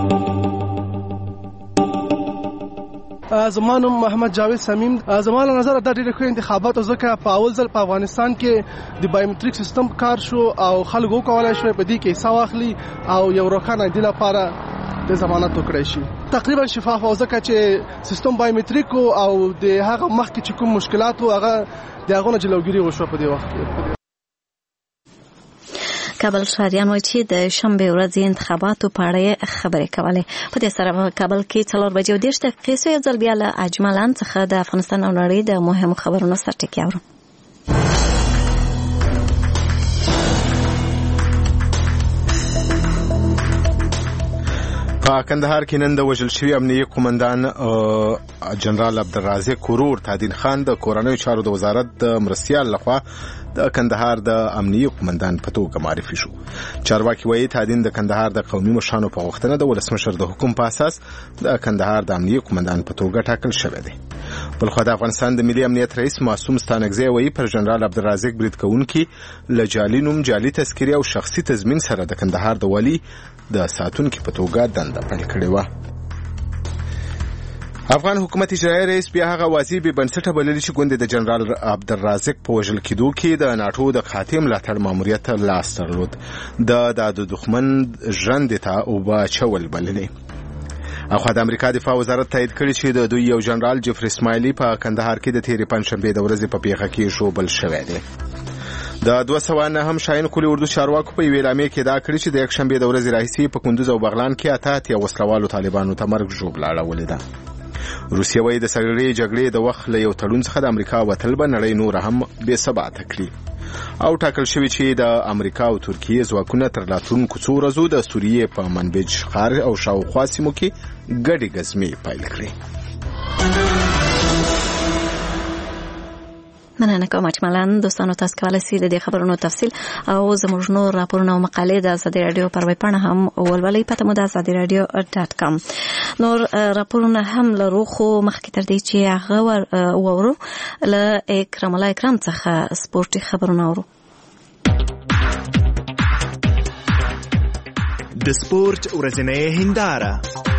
زمانو محمد جاوید سمیم زمانو نظر دا ډېر ښه انتخابات او ځکه په اول ځل په افغانستان کې د بایومټریک سیستم کار شو او خلکو کولای شو په دې کې حصہ واخلي او یو روښانه دي لپاره د ضمانت وکړي شي. تقریبا شفاف او ځکه چې سیستم بایومټریک او د هغه مخکې چې کوم مشکلات او هغه د هغه نه جلوګیری وشو په دې وخت کې. کابل شهریان وایي چې د شنبې ورځې انتخاباتو په اړه خبرې کولې. په دې سره په کابل کې څلور بجې او دېرش دقیقې سو یو ځل بیا له اجملان څخه د افغانستان او نړۍ د مهمو خبرونو سرټکي اورو. په کندهار کې نن د وژل شوي امنیتي قومندان جنرال عبدالرازق کرور تادین خان د کورنیو چارو د وزارت د مرستیال لخوا د کندهار د امنیتي قومندان په توګه معرفي شو. چارواکي وایي تادین د کندهار د قومي مشرانو په غوښتنه د ولسمشر د حکم په اساس د کندهار د امنیتي قومندان په توګه ټاکل شوی دی. بلخو د افغانستان د ملي امنیت رئیس معصوم ستانکزی وایي پر جنرال عبدالرازق برید کوونکي له جعلي نوم، جعلي تذکرې او شخصي تضمین سره د کندهار د والي د ساتونکي په توګه دنده پیل کړې وه. افغان حکومت اجرایي رئیس بیا هغه واضح بې بنسټه بللي چې ګوندې د جنرال عبدالرازق په وژل کېدو کې د ناټو د قاطع ملاتړ ماموریت لاس درلود. د د دښمن ژرندې ته اوبه اچول بللې. اخوا د امریکا دفاع وزارت تایید کړی چې د دوی یو جنرال جفري اسماعیلي په کندهار کې د تېرې پنجشنبې د ورځې په پیښه کې ژوبل شوی دی. د دوه سوه نهم شاهین قلي اردو چارواکو په یوې اعلامیې کې ادعا کړې چې د یکشنبې د ورځې راهیسې په کندوز او بغلان کې اته اتیا وسلوالو طالبانو ته مرګ ژوبله اړولې ده. روسیه وایي د سړې جګړې د وخت له یو تړون څخه د امریکا وتل به نړۍ نور هم بې ثباته کړي او ټاکل شوي چې د امریکا او ترکیې ځواکونه تر راتلونکو څو ورځو د سوریې په منبج ښار او شاوخوا سیمو کې ګډې ګزمې پیل کړي. مننه کوم اجمالاً دوستانو، تاسو کولای شئ د دې خبرونو تفصیل او زموږ نور راپورونه او مقالې د آزادي رادیو پر ویب پاڼه هم ولولئ. پته مو د آزادي رادیو ډاټ کام. نور راپورونه هم لرو خو مخکې تر دې چې هغه وورو له اکرام الله اکرام څخه سپورتي خبرونه اورو. د سپورت ورځنۍ هنداره.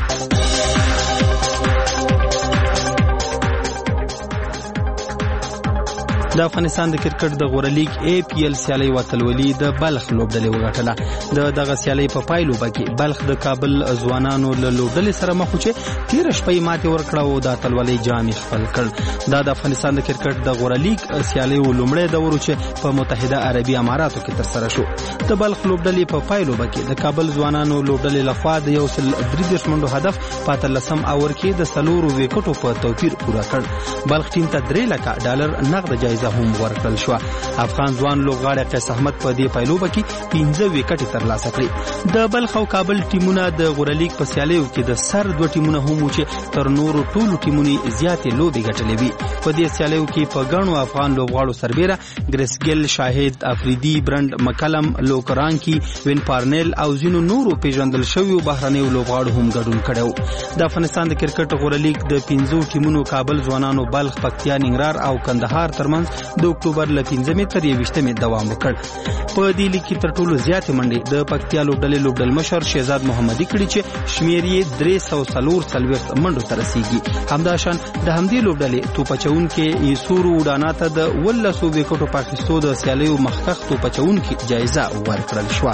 د افغانستان د کرکټ د غوره لیګ ای پی ایل سیالي وتلولي د بلخ لوبډلې وګټله. د دغه سیالي په پایلو کې بلخ د کابل ځوانانو له لوبډلې سره مخ شو چې تیر شپه ماتې ورکړه او د اتلولۍ جام خپل کړ. دا د افغانستان د کرکټ د غوره لیګ سیالي لومړی دور چې په متحده عربي اماراتو کې تر سره شو. د بلخ لوبډلې په پایلو کې د کابل ځوانانو لوبډلې لخوا د یو سل درې دېرش منډو هدف په اتلسم اور کې د څلورو ویکټو په توپیر پوره کړ. بلخ ټیم ته درې لکه ډالر نقد جایزه هم ورکړل شو. افغان ځوان لوبغاړی قیس احمد په دې پایلو کې پنځه ویکټې ترلاسه کړې. د بلخ او کابل ټیمونه د غوره لیګ په سیالیو کې د سر دوه ټیمونه هم چې تر نورو ټولو ټیمونو زیاتې لوبې ګټلې وي. په دې سیالیو کې په ګڼو افغان لوبغاړو سربېره ګریسګل، شاهد افریدي، برند مکلم، لوکرانکی، وین پارنل او ځینو نورو پیژندل شویو بهرنیو لوبغاړو هم ګډون کړو. د افغانستان د کرکټ غوره لیګ د پنځو ټیمونو کابل ځوانانو بلخ، پکتیا، ننګرهار او کندهار ترمنځ د اکتوبر له پنځمې تر یوویشتمې دوام وکړ. په دې لیګ کې تر ټولو زیاتې منډې د پکتیا لوبډلې لوبډل مشر شهزاد محمدي کړي چې شمیر یې درې سوه څلور څلوېښت منډو ته رسیږي. همداشان د همدې لوبډلې توپ اچوونکي ایسورو وډانا ته د ولسو ویکټو په اخیستو د سیالیو مخکښ توپ اچوونکي جایزه ورکړل شوه.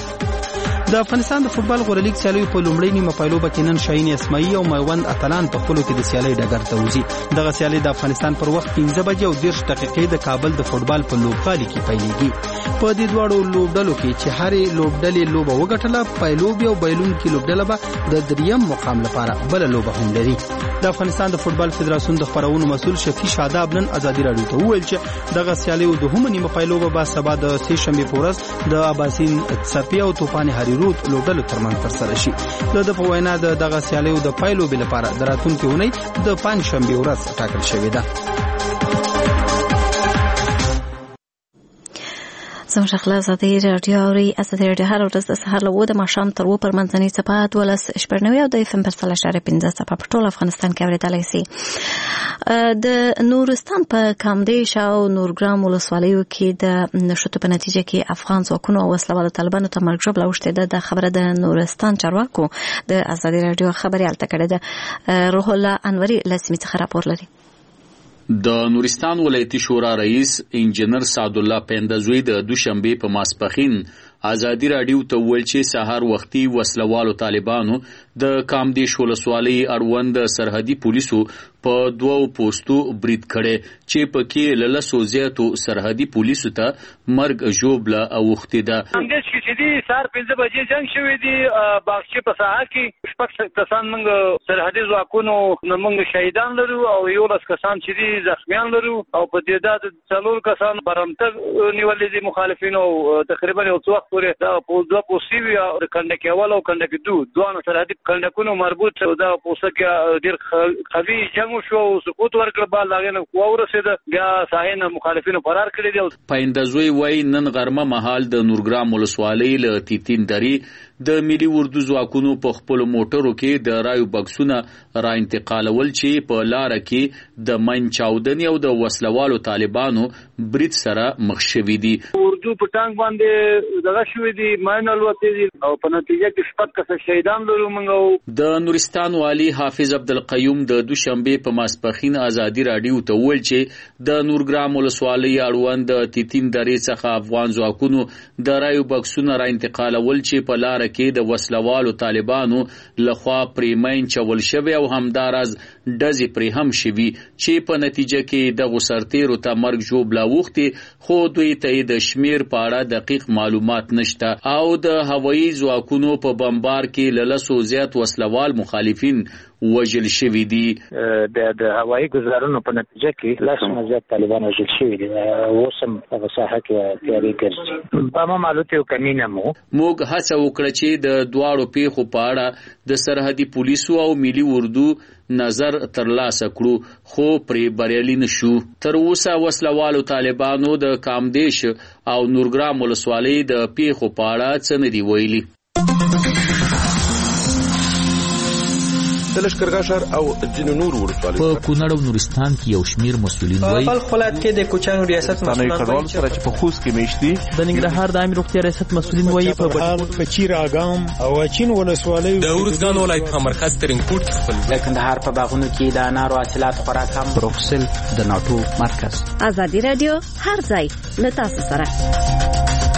د افغانستان د فوټبال غوره لیګ سیالیو په لومړۍ نیمه پایلو کې نن شاهین اسماعیل او میوند اتلان په خپلو کې د سیالۍ ډګر ته وځي. دغه سیالۍ د افغانستان پر وخت پنځه بجې او دېرش دقیقې د کابل د فوټبال په لوبغالي کې پیلېږي. په دې دواړو لوبډلو کې چې هرې لوبډلې لوبه وګټله، پایلوبي او بایلونکي لوبډله به د دریم مقام لپاره بله لوبه هم لري. د افغانستان د فوټبال فدراسیون د خپرونو مسؤل شفیع شاداب نن آزادي رادیو ته وویل چې دغه سیالیو دوهمه نیمه پایلوبه به سبا د سې شنبې په ورځ د اباسین څپې او طوفان هریرود لوبډلو ترمنځ ترسره شي. د ده په وینا د دغه سیالیو د پایلوبې لپاره د راتلونکې اونۍ د پنجشنبې ورځ ټاکل شوې ده. زموږ خلاص ازادي رادیو اوري ازادي رادیو هر ورځ د سهار له وده ماښام تر و پر منځنۍ صفات ولس شپږ او د اف ام پر سل اشاره پنځه صفه په ټول افغانستان کې اورېدلای شي. د نورستان په کامدیش او نورګرام ولسوالیو کې د نشټو په نتیجه کې افغان ځواکونو او وسلوالو طالبانو ته مرګ ژوبله اوښتې ده. خبره د نورستان چارواکو د ازادي رادیو خبري الته کړې ده. روح الله انوري له سیمې څخه راپور لري. د نورستان ولایتي شورا رئیس انجنیر سعد الله پیندزوی د دوشنبه په ماسپخین ازادي رادیو ته ویل چې سهار وختي وسلوالو طالبانو د کامدیش ولسوالۍ اړوند سرحدي پولیسو په دوو پوسټو برید کړي چې پکې له لسو زیاتو سرحدي پولیسو ته مرګ ژوبله اوښتې ده. کامدیش کې چې دي سهار پنځه بجې جنګ شوی دي باغچې په ساحه کې شپږ کسان موږ سرحدي ځواکونو موږ شهیدان لرو او یولس کسان چې دي زخمیان لرو او په تعداد څلور کسان برمتګ نیولې دي مخالفینو تقریبا یو څو وخت پورې دا په دوه پوسټي وي او کنډک اول او کنډک دو دوه سرحدي کنډکونو مربوط دا پوسټ کې ډېر قوي جنگ شو او سقوط ورکړ بعد لاغې نو قوا ورسېده بیا ساحې مخالفینو فرار کړی دي. پیندزوی وای نن غرمه مهال د نورګرام ولسوالۍ له تیتین درې د ملي اردو ځواکونو په خپل موټرو کې د رایو بکسونه را انتقالول چې په لار کې د من چاودنې او د وسلوالو طالبانو برید سره مخ شوي دي. اردو په ټانک باندې دغه شوی دي ماینل وته دي او په نتیجه کې شپږ کس شهیدان لرو موږ. د نورستان والی حافظ عبدالقیوم د دوشنبه په ماسپخین ازادي رادیو ته ویل چې د نورګرام ولسوالۍ اړوند د تیتین درې څخه افغان ځواکونو د رایو بکسونه را انتقالول چې په لار کې د وسلوالو طالبانو لخوا پریمین چول شوی او همدارز ډزې پرې هم شوي چې په نتیجه کې د غسرتیرو ته مرګ ژوبله اوښتې خو دوی ته د شمیر په اړه دقیق معلومات نشته او د هوایي ځواکونو په بمبار کې له لسو زیات وسلوال مخالفین وژل شوي دي. د د هوایي ګزارونو په نتیجه کې لسو زیات طالبان وژل شوي دي. اوس هم په ساحه کې تیاری ګرځي. په معلومات یو کمینه مو موږ هڅه وکړه چې د دواړو پیښو په اړه د سرحدي پولیسو او ملي اردو نظر ترلاسه کړو خو پرې بریالي نشو. تر اوسه وسلوالو طالبانو د کامدیش او نورګرام ولسوالۍ د پیښو په اړه څه نه دي ویلي. د لښکرګاه او ځینو نورو ولسوالیو په کونړ او نورستان کې یو شمیر مسؤلین وایي په خپل ولایت کې د کوچانو ریاست مسؤلین وایي چې په خوست کې میشتي د ننګرهار د عامه روغتیا ریاست مسؤلین وایي په بهار په چیر اګام او اچین ولسوالیو د ورځګان ولایت په مرکز ترینکوټ خپل د کندهار په باغونو کې د انارو حاصلات خوراک هم بروکسل د ناتو مرکز. ازادي رادیو هر ځای له تاسو سره.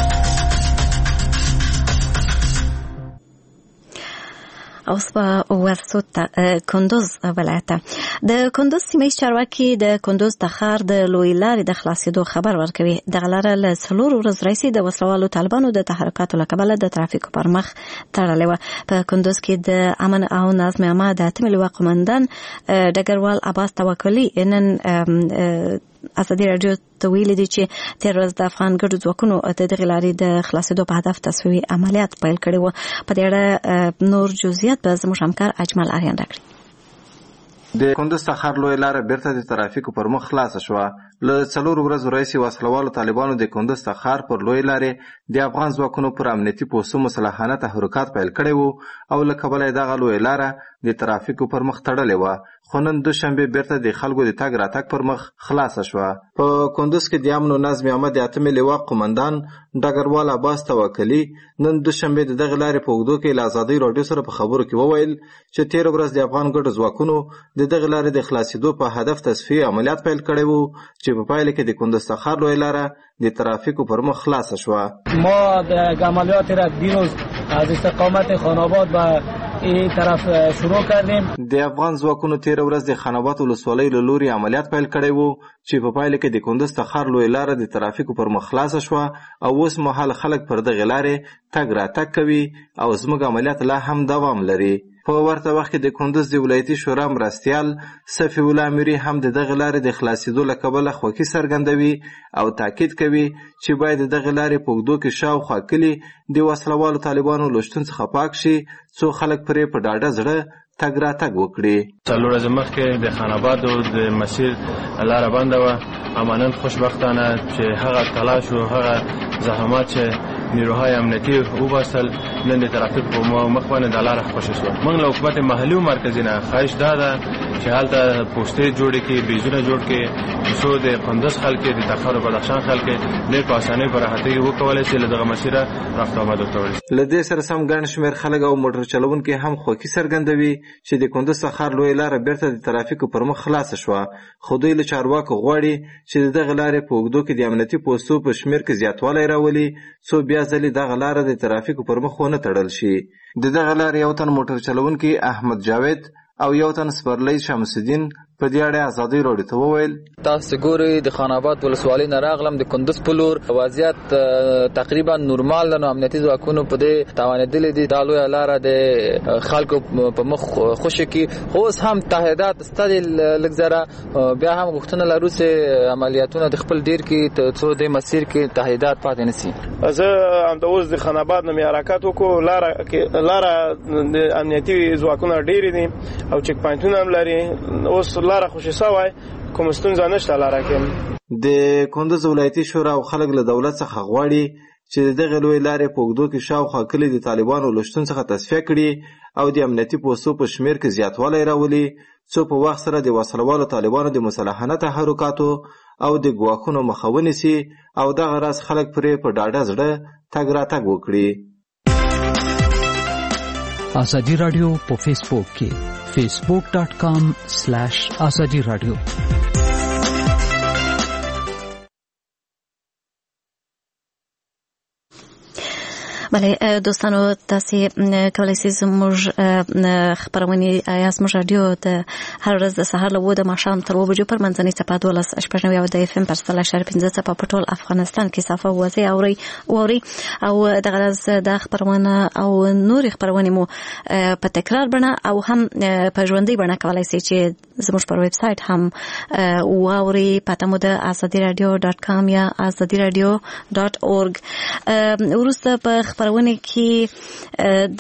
اوس په ورسو کندوز ولایت د کندوز سیمه چارواکي د کندوز تخار د لوی لارې د خلاصېدو خبر ورکوي. دغه لاره له څلور ورځې راهیسې د وسلوالو طالبانو د تحرکاتو له کبله د ترافیکو پر مخ تړلې وه. په کندوز کې د امن او نظم عامه د اتمې لواء قمندان ډګروال عباس توکلي نن ازادي رادیو ته ویلي دي چې تیر ورځ د افغان ګډو ځواکونو د دغې لارې د خلاصېدو په هدف تصفیوي عملیات پیل کړي وو. په دې اړه نور جزئیات به زموږ همکار اجمل آریان راکړي. د کندوز تخار لوی لاره بیرته د ترافیکو پر مخ خلاصه شوه. له څلورو ورځو راهیسې وسلوالو طالبانو د کندوز تخار پر لوی لارې د افغان ځواکونو پر امنیتي پوستو مسلحانه تحرکات پیل کړي وو او له کبله یې دغه لوی لاره د ترافیکو پر مخ تړلې وه. خو نن دوشنبه بیرته د خلکو د تګ راتګ پر مخ خلاصه شوه. په کندوز کې د امن او نظم عامه د اتمې لواء قمندان ډګروال عباس توکلي نن دوشنبه د دغه لارې په اوږدو کې له ازادي رادیو سره په خبرو کې وویل چې تیر ورځ د افغان ګډو ځواکونو د دغه لارې د خلاصېدو په هدف تصفیه عملیات پیل کړي وو چې په پایله کې د کندوز تخار لوی لاره د ترافیکو پر مخ خلاصه شوه. ما د عملیات را دیروز از استقامت خاناباد به این طرف شروع کردیم. د افغان ځواکونو تیر ورځ د خاناباد ولسوالۍ له لوري عملیات پیل کړي وو چې په پایله کې د کندوز تخار لوی لاره د ترافیکو پر مخ خلاصه شوه او اوس مهال خلک پر دغه لارې تګ راتګ کوي او زموږ عملیات لا هم دوام لري. په ورته وخت کې د کندوز د ولایتي شورا مرستیال صفي الله اميري هم د دغه لارې د خلاصېدو له کبله خوښي څرګندوي او تاکید کوي چې باید د دغه لارې په اوږدو کې شاوخوا کلي د وسلوالو طالبانو له شتون څخه پاک شي څو خلک پرې په ډاډه زړه تګ راتګ وکړي. څلور ورځې مخکې د خان آباد د مسیر لاره بنده وه، اما نن خوشبختانه چې هغه تلاش و هغه زحمات چې نیروهای امنیتي وباسل، نن د ترافیک په مخ باندې د لاره خوشې شوه. موږ له حکومت محلي او مرکزي نه خواهش دا ده چې هلته پوسټې جوړې کړي، بریجونه جوړ کړي، څو د کندز خلک د تخار او بدخشان خلک ډېر په اسانۍ په راحتۍ وکولی شي له دغه مسیره رفت آمد وکړي. له دې سره سم ګڼ شمېر خلک او موټر چلوونکي هم خوښي څرګندوي چې د کندز څخه لویه لاره بېرته د ترافیکو پر مخ خلاصه شوه، خو دوی له چارواکو غواړي چې د دغه لارې په اوږدو کې د امنیتي پوستو په شمېر کې زیاتوالی راولي، څو بیا ځلې دغه لاره د ترافیکو پر مخ ونه تړل شي. د دغه لارې یو تن موټر چلوونکي احمد جاوید او یو تن سپرلی شمس الدین په دې اړه ازادي راډیو ته وویل: تاسو ګورئ د خان آباد ولسوالۍ نه راغلم د کندز په لور، وضعیت تقریبا نورمال ده، نو امنیتي ځواکونو په دې توانېدلي دي دا لویه لاره د خلکو په مخ خوشې کړي. خو اوس هم تهدیدات شته دي لږ زره، بیا هم غوښتنه لرو چې عملیاتونه د خپل ډیر کې څو د مسیر کې تهدیدات پاتې نه شي. زه همدا اوس د خان آباد نه مې حرکت وکړو، لاره لاره د امنیتي ځواکونه ډېرې دي او چک پوینټونه هم لري. اوس لاره خوشې سوی، کوم ستونزه نشته لاره کې. د کندز ولایتي شورا او خلک له دولت څخه غواړي چې دغه لوی لارې په اوږدو کې شاوخوا کلي د طالبانو له شتون څخه تصفیه کړي او د امنیتي پوستو په شمېر کې زیاتوالی راولي، څو په وخت سره د وسلوالو طالبانو د مسلحانه تحرکاتو او د ګواښونو مخه ونیسي او دغه راز خلک پرې په ډاډه زړه تګ راتګ وکړي. ازادي رادیو په فیسبوک کې facebook dot com slash azadi radio. بله دوستانو، تاسې کولی شئ زموږ خپرونې یا زموږ راډیو د هر ورځ د سهار له اووه د ماښام تر اووه بجو پر منځنۍ څپه دولس شپږ نوي او د اف ام پر سل اشاره پنځه څپه په ټول افغانستان کې صافه واضح اورئ واورئ او دغه راز دا خپرونه او نورې خپرونې مو په تکرار بڼه او هم په ژوندۍ بڼه کولی شئ چې زموږ پر ویب سایټ هم واورئ. پته مو د ازادي رادیو ډاټ کام یا ازادي رادیو ډاټ اورګ. وروسته په خپرونه کې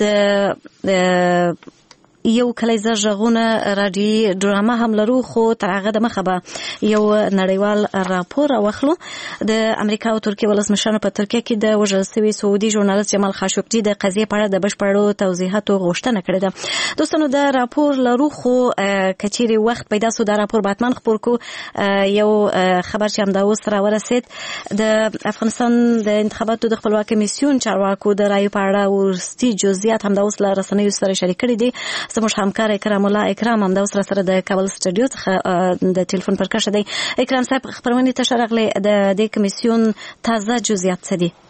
د یو کلیزه ژغونه راډیو ډرامه هم لرو، خو تر هغه د مخه به یو نړیوال راپور واخلو. د امریکا او ترکیې ولسمشرانو په ترکیه کې د وژل شوي سعودي ژورنالیست جمال خاشقجي د قضیې په اړه د بشپړو توضیحاتو غوښتنه کړې ده. دوستانو دا راپور لرو، خو که چیرې وخت پیدا سو دا راپور به حتما خپور کو. یو خبر چې همدا اوس راورسید، د افغانستان د انتخاباتو د خپلواک کمیسیون چارواکو د رایو په اړه وروستي جزئیات همدا اوس له رسنیو سره شریک کړي دي. زموږ همکار اکرام الله اکرام هم د اوس سره د کابل سټوډیو څخه د ټلیفون پر کښه دی. اکرام صاحب، خبرونه ته شرغله د دې کمیسیون تازه جزئیات څه دي؟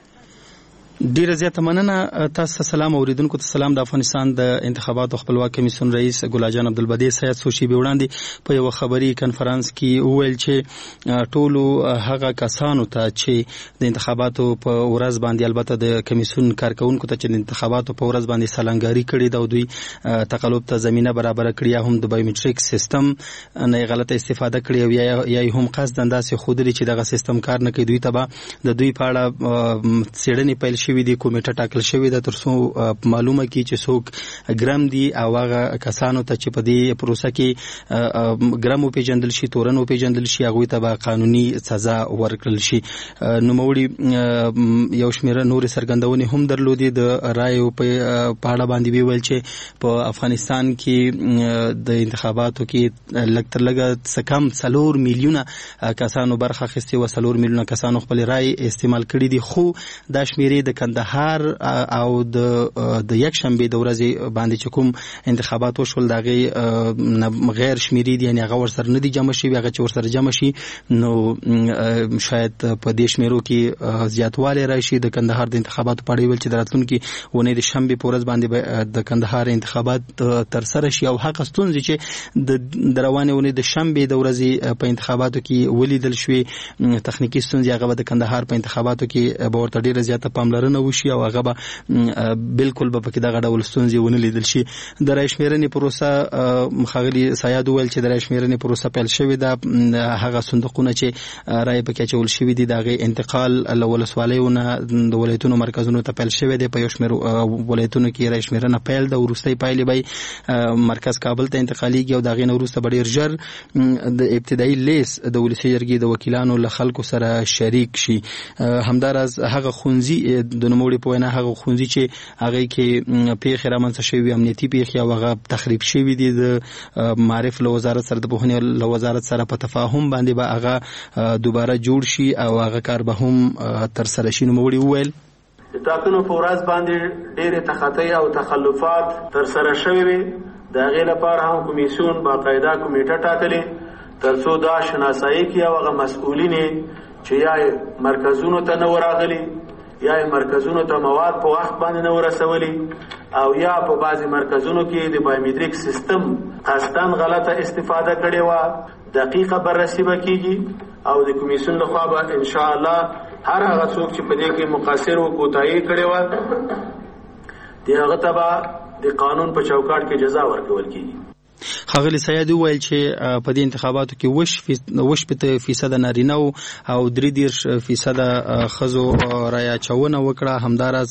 ډیره زیاته مننه. تاسو سلام اوریدونکو ته سلام. د افغانستان د انتخاباتو خپلواک کمیسیون رئیس ګلاجان عبدالبدی سید سوشي به وړاندې په یو خبري کانفرنس کې وویل چې ټولو هغه کسانو ته چې د انتخاباتو په ورځ باندې، البته د کمیسیون کارکونکو ته چې د انتخاباتو په ورځ باندې سلنګاری کړي دا دوی تقلب ته زمينه برابر کړي، هم د بایومټریک سیستم نه غلطه استفاده کړي او یا هم قصد انداسه خودري چې دغه سیستم کار نه کوي. دوی ته د دوی په اړه څېړنې پیل شوې دي، کمیټه ټاکل شوې ده ترڅو معلومه کړي چې څوک ګرام دي او هغه کسانو ته چې په دې پروسه کې ګرام وپېژندل شي، تورن وپېژندل شي، هغوی ته به قانوني سزا ورکړل شي. نوموړي یو شمېره نورې څرګندونې هم درلودې د رایو په اړه باندې ویل چې په افغانستان کې د انتخاباتو کې لږ تر لږه څه کم څلور میلیونه کسانو برخه اخیستې وه، څلور میلیونه کسانو خپل رای استعمال کړي دي. خو دا شمېرې د کندهار او د د یک شنبه د ورځې باندې چې کوم انتخابات وشول دا غي غیر شمیرې دي، یعنی هغه ورسره نه دي جمع شي، هغه چې ورسره جمع شي نو شاید په دې شمیرو کې زیاتوالی راشي. د کندهار د انتخاباتو په اړه ویل چې د راتلونکي ونې د شنبه په ورځ باندې د کندهار انتخابات تر سره شي او هغه ستونزې چې د روانې ونې د شنبه د ورځې په انتخاباتو کې ولیدل شوې تخنیکی ستونزې هغه د کندهار په انتخاباتو کې به ورته ډیره زیاته پاملرنه څارنه وشي او هغه به بالکل به پکې دغه ډول ستونزې ونه لیدل شي. د رایشمېرنې پروسه ښاغلي سیاد وویل چې د رایشمېرنې پروسه پیل شوې ده. هغه صندوقونه چې رایې پکې اچول شوي دي د هغې انتقال له ولسوالیو نه د ولایتونو مرکزونو ته پیل شوی دی. په یو شمېر ولایتونو کې رایشمېرنه پیل ده. وروستۍ پایلې به مرکز کابل ته انتقالیږي او د هغې نه وروسته به ډېر ژر د ابتدایي لیست د ولسي جرګې د وکیلانو له خلکو سره شریک شي. همداراز هغه ښوونځي د نوموړي په وینا هغه ښوونځي چې هغې کې پیښې رامنځته شوي امنیتي پیښې او هغه تخریب شوي دي د معارف له وزارت سره د پوهنې له وزارت سره په تفاهم باندې به هغه دوباره جوړ شي او هغه کار به هم ترسره شي. نوموړي وویل د ټاکنو په ورځ باندې ډېرې تخطۍ او تخلفات ترسره شوي وي. د هغې لپاره هم کمیسیون باقاعده کمیټه ټاکلې تر څو دا شناسایي کړي او هغه مسؤلین چې یا مرکزونو ته نه ورغلي یا مرکزونو ته مواد په وخت باندې نه ورسولي او یا په بعضې مرکزونو کې د بایومټریک سیستم قصداً غلطه استفاده کړې وه دقیقه بررسي به کېږي او د کمیسیون لخوا به انشاءالله هر هغه څوک چې په دې کې مقصر و کوتاهي کړې وه د هغه ته به د قانون په چوکاټ کې جزا ورکول کېږي. ښاغلي سیاد وویل چې په دې انتخاباتو کې اووه شپېته فیصده نارینه او درې دېرش فیصده ښځو رایه اچونه وکړه. همداراز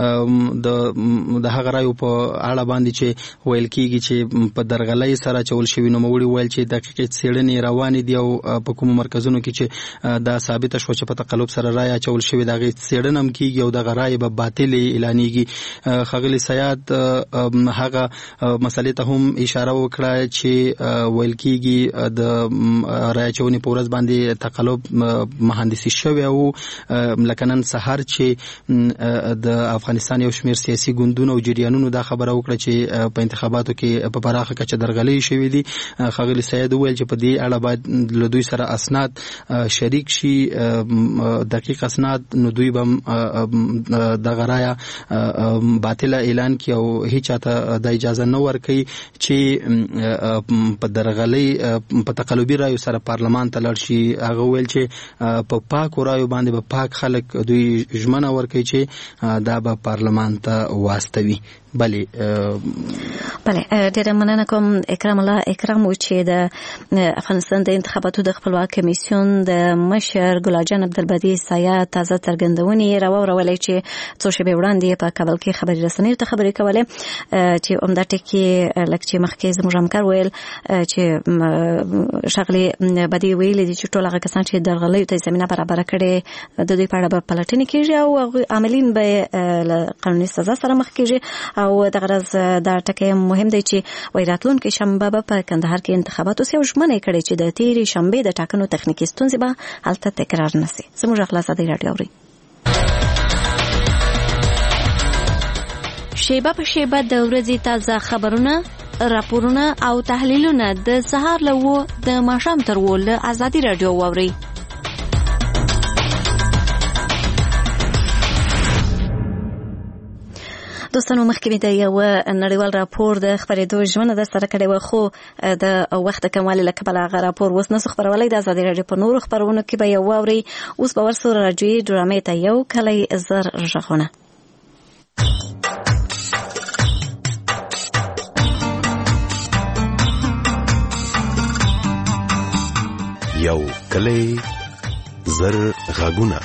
د هغه رایو په اړه باندې چې ویل کېږي چې په درغلۍ سره اچول شوي نوموړي وویل چې دقیقې څېړنې روانې دي او په کومو مرکزونو کې چې دا ثابته شوه چې په تقلب سره رایه اچول شوي د هغې څېړنه هم کېږي او دغه رایې به باطلې اعلانېږي. ښاغلي سیاد هغه مسلې ته هم اشاره وکړه چې ویل کېږي د رایه اچونې په ورځ باندې تقلب مهندسي شوی او لکه نن سهار چې د افغانستان یو شمېر سیاسي ګوندونو او جریانونو دا خبره وکړه چې په انتخاباتو کې په پراخه کچه درغلۍ شوي دي. ښاغلي سیاد وویل چې په دې اړه باید له دوی سره اسناد شریک شي دقیق اسناد نو دوی به دغه رایه باطله اعلان کړي او هیڅ چاته د اجازه نه ورکوي چې په درغلۍ په تقلبي رایو سره پارلمان ته لاړ شي. هغه ویل چې په پاکو رایو باندې به پاک خلک دوی ژمنه ورکوي چې دا به پارلمان ته واستوي. بله بله ډیره مننه کوم اکرام الله اکرام و چې د افغانستان د انتخاباتو د خپلواک کمیسیون د مشر ګلاجان عبدالبدی سایه تازه څرګندونې راوړلې چې څو شېبې وړاندې په کابل کې خبري رسنیو ته خبرې کولې چې عمده ټکي لکه چې مخکې زموږ همکار ویل چې ښاغلي بدی ویلي دي چې ټول هغه کسان چې درغلیو ته زمینه برابره کړې د دوی په اړه به پلټنې کېږي او عاملین به له قانوني سزا سره مخ کېږي. او دغه ورځ دا ټکی مهم دی چې وایي راتلونکې شنبه به په کندهار کې انتخابات وسي او ژمنه یې کړې چې د تېرې شنبې د ټاکنو تخنیکي ستونزې به هلته تکرار نه سي. زموږ اخلاص ازادي راډیو اوري شیبه په شیبه د ورځې تازه خبرونه راپورونه او تحلیلونه د سهار له و د ماښام تر و له ازادي راډیو اوري. دوستانو مخکې مې د یو نړیوال راپور د خپرېدو ژمنه در سره کړې وه خو د وخت د کموالي له کبله هغه راپور اوس نسو خپرولی. د ازادي راډیو په نورو خپرونو کې به یې واورئ. اوس به ورسو راډیویي ډرامې ته یو کلی زر غږونه. یو کلی زر غږونه.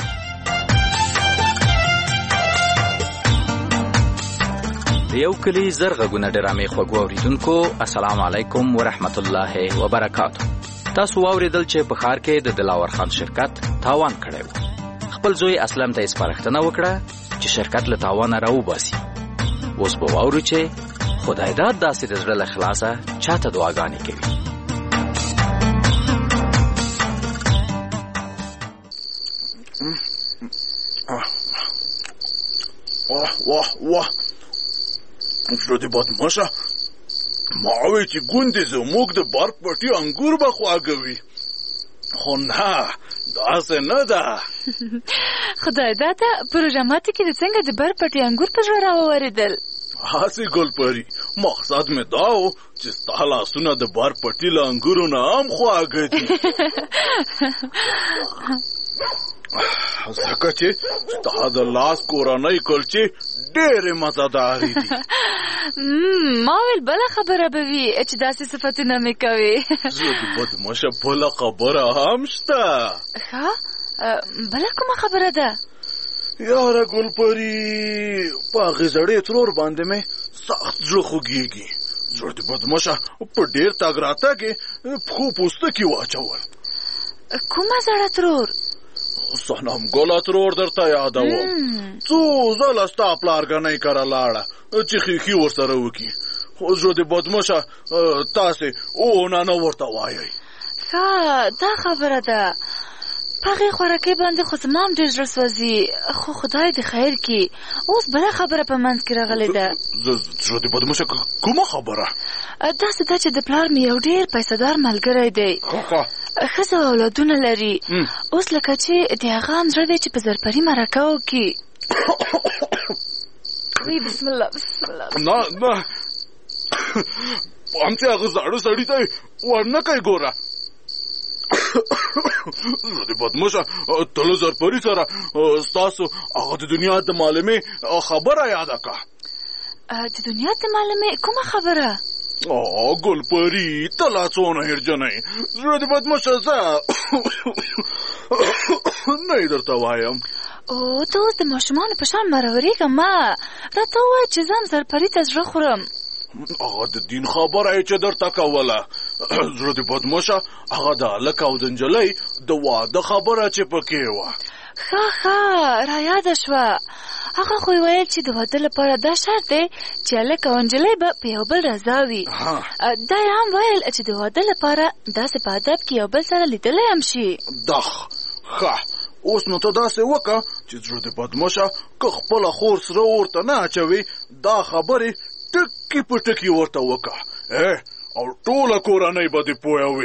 یو کلی زر غږونه ډرامې خوږو اوریدونکو السلام علیکم ورحمت الله وبرکاتو. تاسو واوریدل چې په ښار کې د دلاور خان شرکت تاوان کړی و. خپل زوی اسلم ته یې سپارښتنه وکړه چې شرکت له تاوانه راوباسي. اوس به واورو چې خدای داد داسې د زړه له خلاصه چاته دعاګانې کوي. واه واه واه شده بدماشه ماوی چې ګوندې زموږ د بارک پټي انګور به خواږه وي. خو نه داسې نه ده. خدای داده پروژه ماته کې د څنګه د بر پټي انګور په زړه راووریدل. هسې ګلپري مقصد مې دا و چې ستا لاسونه د بر پټي له انګورو نه هم خواږه دي. ځکه چې ستا د لاس کورنۍ کلچې ډېرې مزهدارې دي. ما ویل بله خبره به وي چې داسې صفتونه مې کوي. زه د بدمشه بله خبره هم شته. ښه بله کومه خبره ده؟ یاره ګلپري په هغې زړې ترور باندې مې سخت زړه خوږېږي. زړه د بدمشه په ډېر تګ راتګ یې پښو پوستکي واچول. کومه زړه ترور؟ صنم ګله ترور درته یادوم. څو ځله ستا پلارګنۍ کره لاړه چې خیښي ورسره وکړي. خو زړه د بدمشه تاسې اونه نه ورته وایئ. ښه دا خبره ده. په هغې خوراکۍ باندې خو زما هم ډېر زړه سوځي. خو خدای دې خیر کړي. اوس بله خبره په منځ کې راغلې ده. زړه د بدمشه کومه خبره؟ داسې ده چې د پلار مې یو ډېر پیسهدار ملګری دی. ښځه او اولادونه لري. اوس لکه چې د هغه هم زړه دی چې په زرپري مرکه وکړي. وی بسم الله بسم الله. نه نه هم چې هغه زاړه سړي ته ورنه کوي. ګوره زه د بدمشه ته له زرپري سره ستاسو هغه د دنیا د معلمې خبره یاده کړه. د دنیا د معلمې کومه خبره؟ آه ګلپري ته لا څونه هېرجنۍ. زړه د بدمشه زه نه یې درته وایم. او ته اوس د ماشومانو په شان مرورېږه مه. راته ووایه چې زه هم زرپري ته زړه خورم. هغه د دین خبره یې چې درته کوله. زړه د بدمشه هغه د هلک او د نجلۍ د واده خبره چې پکې وه. ښه ښه رایاده شوه. هغه خو یې ویل چې د واده لپاره دا شرط دی چې هلک او نجلۍ به په یو بل رضا وي. دا یې هم ویل چې د واده لپاره داسې په ادب کې یو بل سره لیدلی هم شي. دخ ښه اوس نو ته داسې وکړه چې زړه د بدمشه که خپله خور سره ورته نه اچوي دا خبرې ټکي په ټکي ورته وکړه او ټوله کورنۍ به دې پوه وي.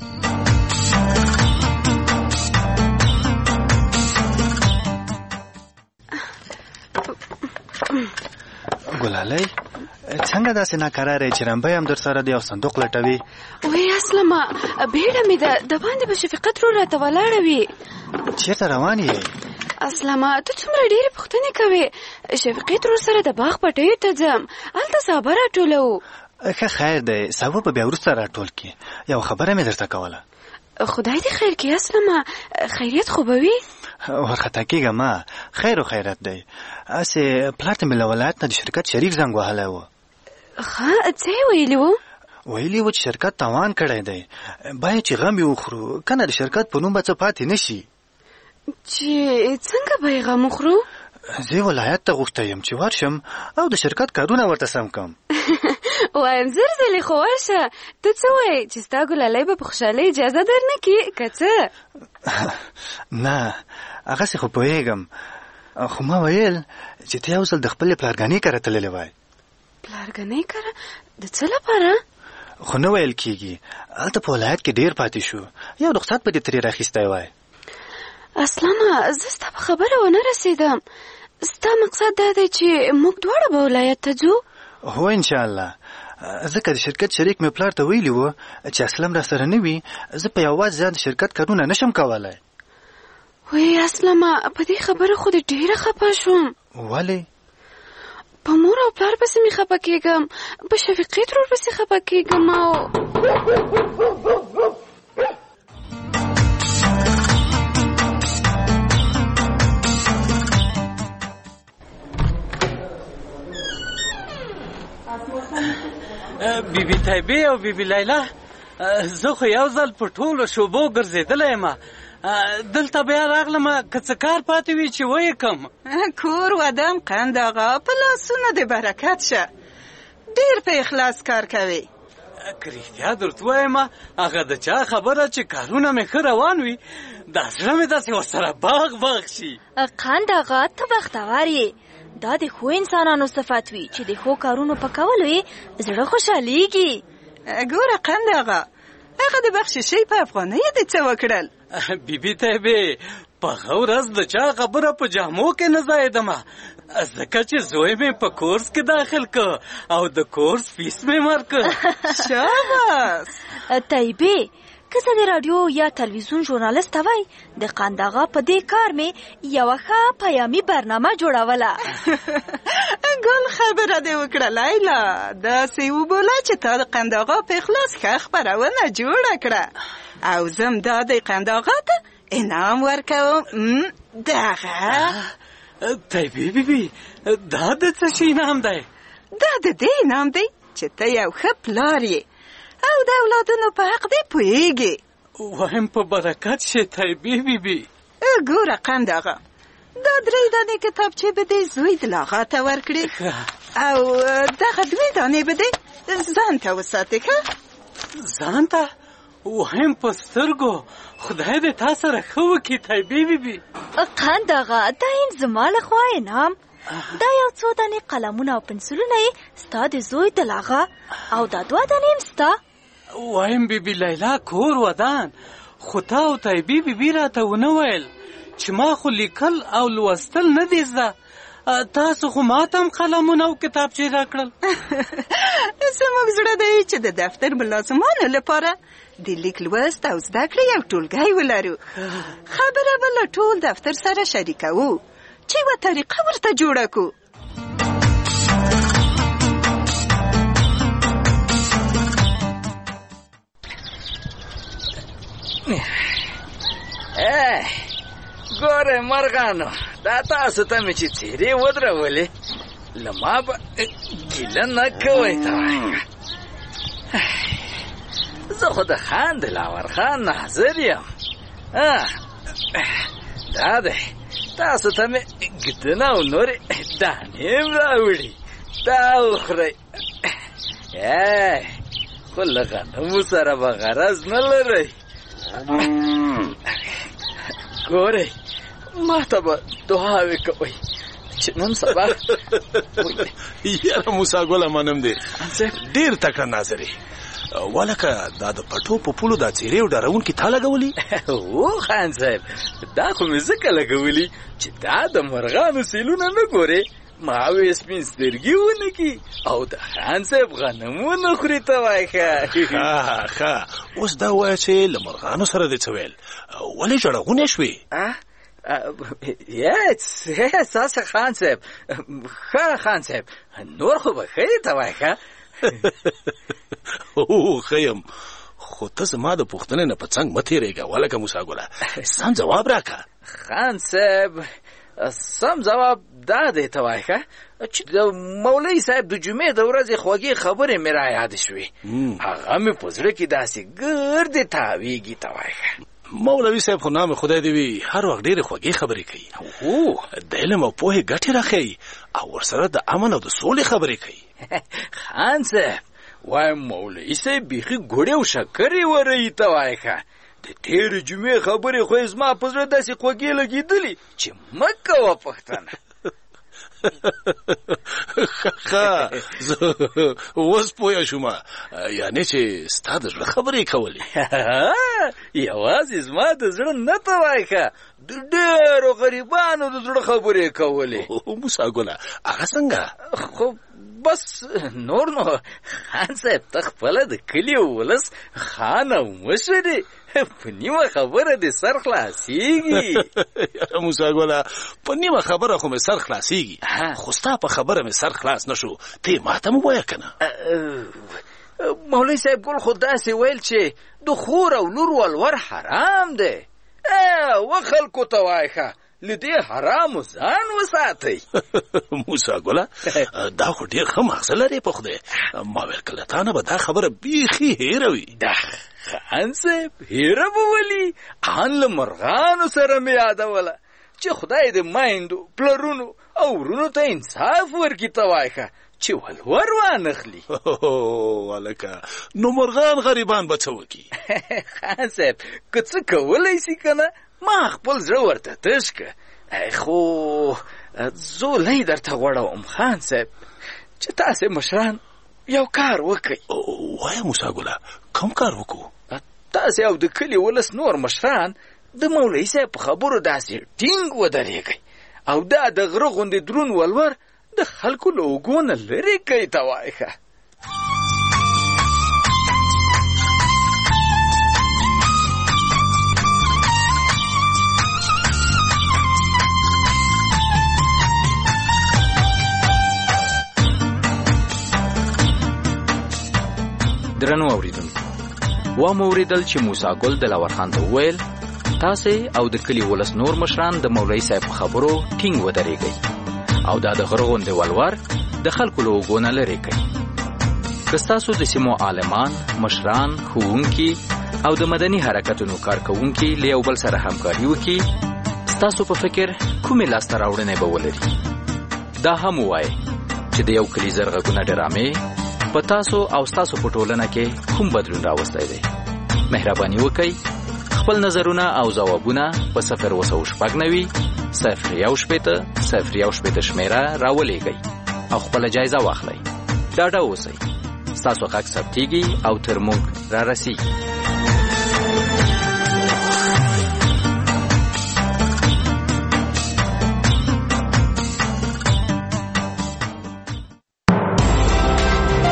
ګلالۍ څنګه داسې ناکراره چې رمبی هم در سره دی او صندوق لټوي؟ وی اسلمه بیړه مې ده. د باندې به شفقت رو راته ولاړه وي. چېرته روان یې؟ اسلمه ته څومره ډېرې پوښتنې کوې. شفقت رو سره د باغ پټیو ته ځم. هلته سابه راټولوو. ښه خیر دی سابه به بیا وروسته راټول کړي. یو خبره مې درته کوله. خدای دې خیر کړي اسلمه. خیریت خو به وي؟ ورخطا کېږه ما. خیر و خیرت دی. هسې پلار ته مې له ولایت نه د شرکت شریک زنګ وهلی و. ښه څه یې ویلي وو؟ ویلي و چې شرکت تاوان کړی دی. باید چې غم یې وخورو که نه د شرکت په نوم به څه پاتې نه شي. چې څنګه به یې غم وخورو؟ زه ولایت ته غوښتی یم چې ورشم او د شرکت کارونه ورته سم کړم. وایم زر ځلې خو ورشه. ته څه وایې چې ستا ګلالۍ به په خوشحالۍ اجازه در نه کړي که څه؟ نه هغسې خو پوهېږم خو ما ویل چې ته یو ځل د خپلې پلارګانې کره تللی وای. پلارګانې کره د څه لپاره؟ خو نه ویل کېږي. هلته په ولایت کې ډېر پاتې شو. یو رخصت به دې ترې راخیستی وای. اسلامه زه ستا په خبره ونه رسېدم. ستا مقصد دا دی چې موږ دواړه به ولایت ته ځو؟ هو انشاءالله. ځکه د شرکت شریک مې پلار ته ویلي وو چې اسلم را سره نه وي زه په یوازې ځان د شرکت کارونه نشم کولی. وی اسلمه په دې خبره خو دې ډېره خفه شوم. ولې؟ په مور او پلار پسې مې خفه کېږم. په شفیقې ترور پسې خفه کېږم او بی بی طیبې او بی بی لیلا زه خو یو ځل په ټولو شوبو ګرځېدلی یم. دلته بیا راغلم که څه کار پاتې وي چې ویې کم. کور ودان قند آقا په لاسونه د برکت شه. ډېر په اخلاص کار کوي. که رښتیا درته ووایم هغه د چا خبره چې کارونه مې ښه روان وي دا زړه مې داسې ورسره باغ باغ شي. قند آقا ته بختور یې. دا د ښو انسانانو صفت وي چې د ښو کارونو په کولو یې زړه خوشحالیږي. ګوره قند آقا هغه د بخششۍ په افغانۍ دې څه وکړل؟ بیبي طیبې په هغه ورځ د چا خبره په جامو کې نه ځایدمه، ځکه چې زوی مې په کورس کې داخل که او د کورس فیس مې ورکړ. شاباس. طیبې که زه د راډیو یا تلویزیون ژورنالسته وای د قنداغه په دې کار مې یوه ښه پیامي برنامه جوړوله. ګل خبره دې وکړه لیلا، داسې وبوله چې تا د قنداغه په اخلاص ښه خپرونه جوړه کړه او زم دا د قنداغه ته انعام ورکوم. دغه طیبې بیبي دا د څه شي انعام دی؟ دا د دې انعام دی چې ته یو ښه پلار یې او د اولادونو په حق دې پوهېږي. وایم په برکت شي طیبې بیبي. ګوره قنداغه، دا درې دانې کتابچې به دې زوی د لاغا ته ورکړې او دغه دوې دانې به دې ځان ته وساتې. ښه ځان ته؟ وایم په سترګو، خدای دې تا سره ښه وکړي طیبې بیبي. قنداغه دا این زما لخوا انعام، دا یو څو دانې قلمونه او پنسلونه یې ستا د زوی د لاغا او دا دوه دانې هم ستا. وایم بیبي لیلا کور ودان، خو تا او طیبې بیبي راته ونه ویل چې ما خو لیکل او لوستل نه دي زده، تاسو خو ماته هم قلمونه او کتابچې راکړل. زموږ زړه دی چې د دفتر ملازمانو لپاره د لیک لوست او زده کړې یو ټولګی ولرو. خبره به له ټول دفتر سره شریکوو چې یوه طریقه ورته جوړه کړو. ګوره مرغانو، دا تاسو ته مې چې څېرې ودرولې له ما به ګیله نه کوئ. ته زه خو د خان دلاور خان ناظر یم. دا دی تاسو ته مې ګدنه او نورې دانې هم راوړي، دا وخورئ. خو له غنمو سره به غرض نه لرئ. ګورئ ما ته به دعاوې کوئ چې نن سبا. یاره موسی ګله منم دی ډېر تکړه ناظرې، ولکه دا د پټو په پولو دا څېرې او ډارونکي تا لګولي؟ او خان صاحب دا خو مې ځکه لګولي چې دا د مرغانو سیلونه نه ګورې، ما وې سپین سترګي ونه کي او د خان صاحب غنمونه خوري. ته وایې ښه ښه اوس دا وایه چې له مرغانو سره دې څه ویل، ولې ژړغونې شوې؟ ستاسې خان صاحب ښه خان صاحب نور خو به ښه ته وایې ښه. او ښه یم، خو ته زما د پوښتنې نه په څنګ مه تېرېږه ولکه موسی ګله، سم جواب راکړه. خان صاحب سم جواب دا دی ته وایې ښه چې د مولوي صاحب د جمعې د ورځې خوږې خبرې مې را یادې شوې، هغه مې په زړه کې داسې ګردې تاویږي. ته وایې ښه مولوي صاحب خو نام خدای دې وي هر وخت ډېرې خوږې خبرې کوي، د علم او پوهې ګټې راښیي او ورسره د امن او د سولې خبرې کوي. خان صاحب وایم مولوي صاحب بیخي ګوړې او شکرې ورئي. ته وایې ښه د تېرې جمعې خبرې خو یې زما په زړه داسې خوږې لګېدلې چې مه کوه پوښتنه. ښه زه اوس پوه شوم، یعنې چې ستا د زړه خبرې کولې. یوازې زما د زړه نه ته وایې ښه د ډېرو غریبانو د زړه خبرې کولې. موسی ګله هغه څنګه؟ خو بس نور نو خان صاحب ته خپله د کلي ولس خان او مشر یې، په نیمه خبره دې سر خلاصېږي. یاره موسی ګله په نیمه خبره خو مې سر خلاصېږي، خو ستا په خبره مې سر خلاص نه شو. ته ما ته مو وایه که نه؟ مولوي صاحب ګل خو داسې ویل چې د خور او لور ولور حرام دی. و خلکو ته وایه ښه له دې حرامو ځان وساتئ. موسی ګله دا خو ډېر ښه مغزه لرې په خدای، ما ویل که له تا نه به دا خبره بیخي هېره وي. دا خان صاحب هېره به ولي، ان له مرغانو سره مې یادوله چې خدای د میندو پلرونو او ورونو ته انصاف ورکړي. ته وایې ښه چې ولور وانخلي. هلکه نو مرغان غریبان به څه وکړي؟ خان صاحب که څه کولی شي که نه ما خپل زړه ورته تش که، خو زولی درته غوړوم خان صاحب چې تاسې مشران یو کار وکړئ. وایه موسی ګله کوم کار وکړو؟ تاسې او د کلي ولس نور مشران د مولوي صاحب په خبرو داسې ټینګ ودرېږئ او دا د غره غوندې دروند ولور د خلکو له اوږو نه لرې کوي ته وایي ښه. درنو اوریدونکو، و مو اوریدل چې موسی ګل دلاور خان ته وویل تاسې او د کلي ولس نور مشران د مولوي صاحب په خبرو ټینګ ودرېږئ او دا د غره غوندې ولور د خلکو له اوږو نه لرې کوي. که ستاسو د سیمو عالمان، مشران، ښوونکي او د مدني حرکتونو کارکوونکي له یو بل سره همکاري وکړي، ستاسو په فکر کومې لاسته راوړنې به ولري؟ دا هم ووایئ چې د یو کلي زر غږونه ډرامې په تاسو او ستاسو په ټولنه کې کوم بدلون راوستی دی. مهرباني وکړئ خپل نظرونه او ځوابونه په صفر اووه سوه شپږ نوي صفر یو شپېته صفر یو شپېته شمېره راولېږئ او خپله جایزه واخلئ. ډاډه اوسئ، ستاسو غږ ثبتېږي او تر موږ رارسېږي.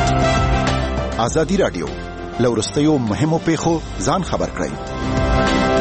ازادي راډیو له وروستیو مهمو پیښو ځان خبر کړئ.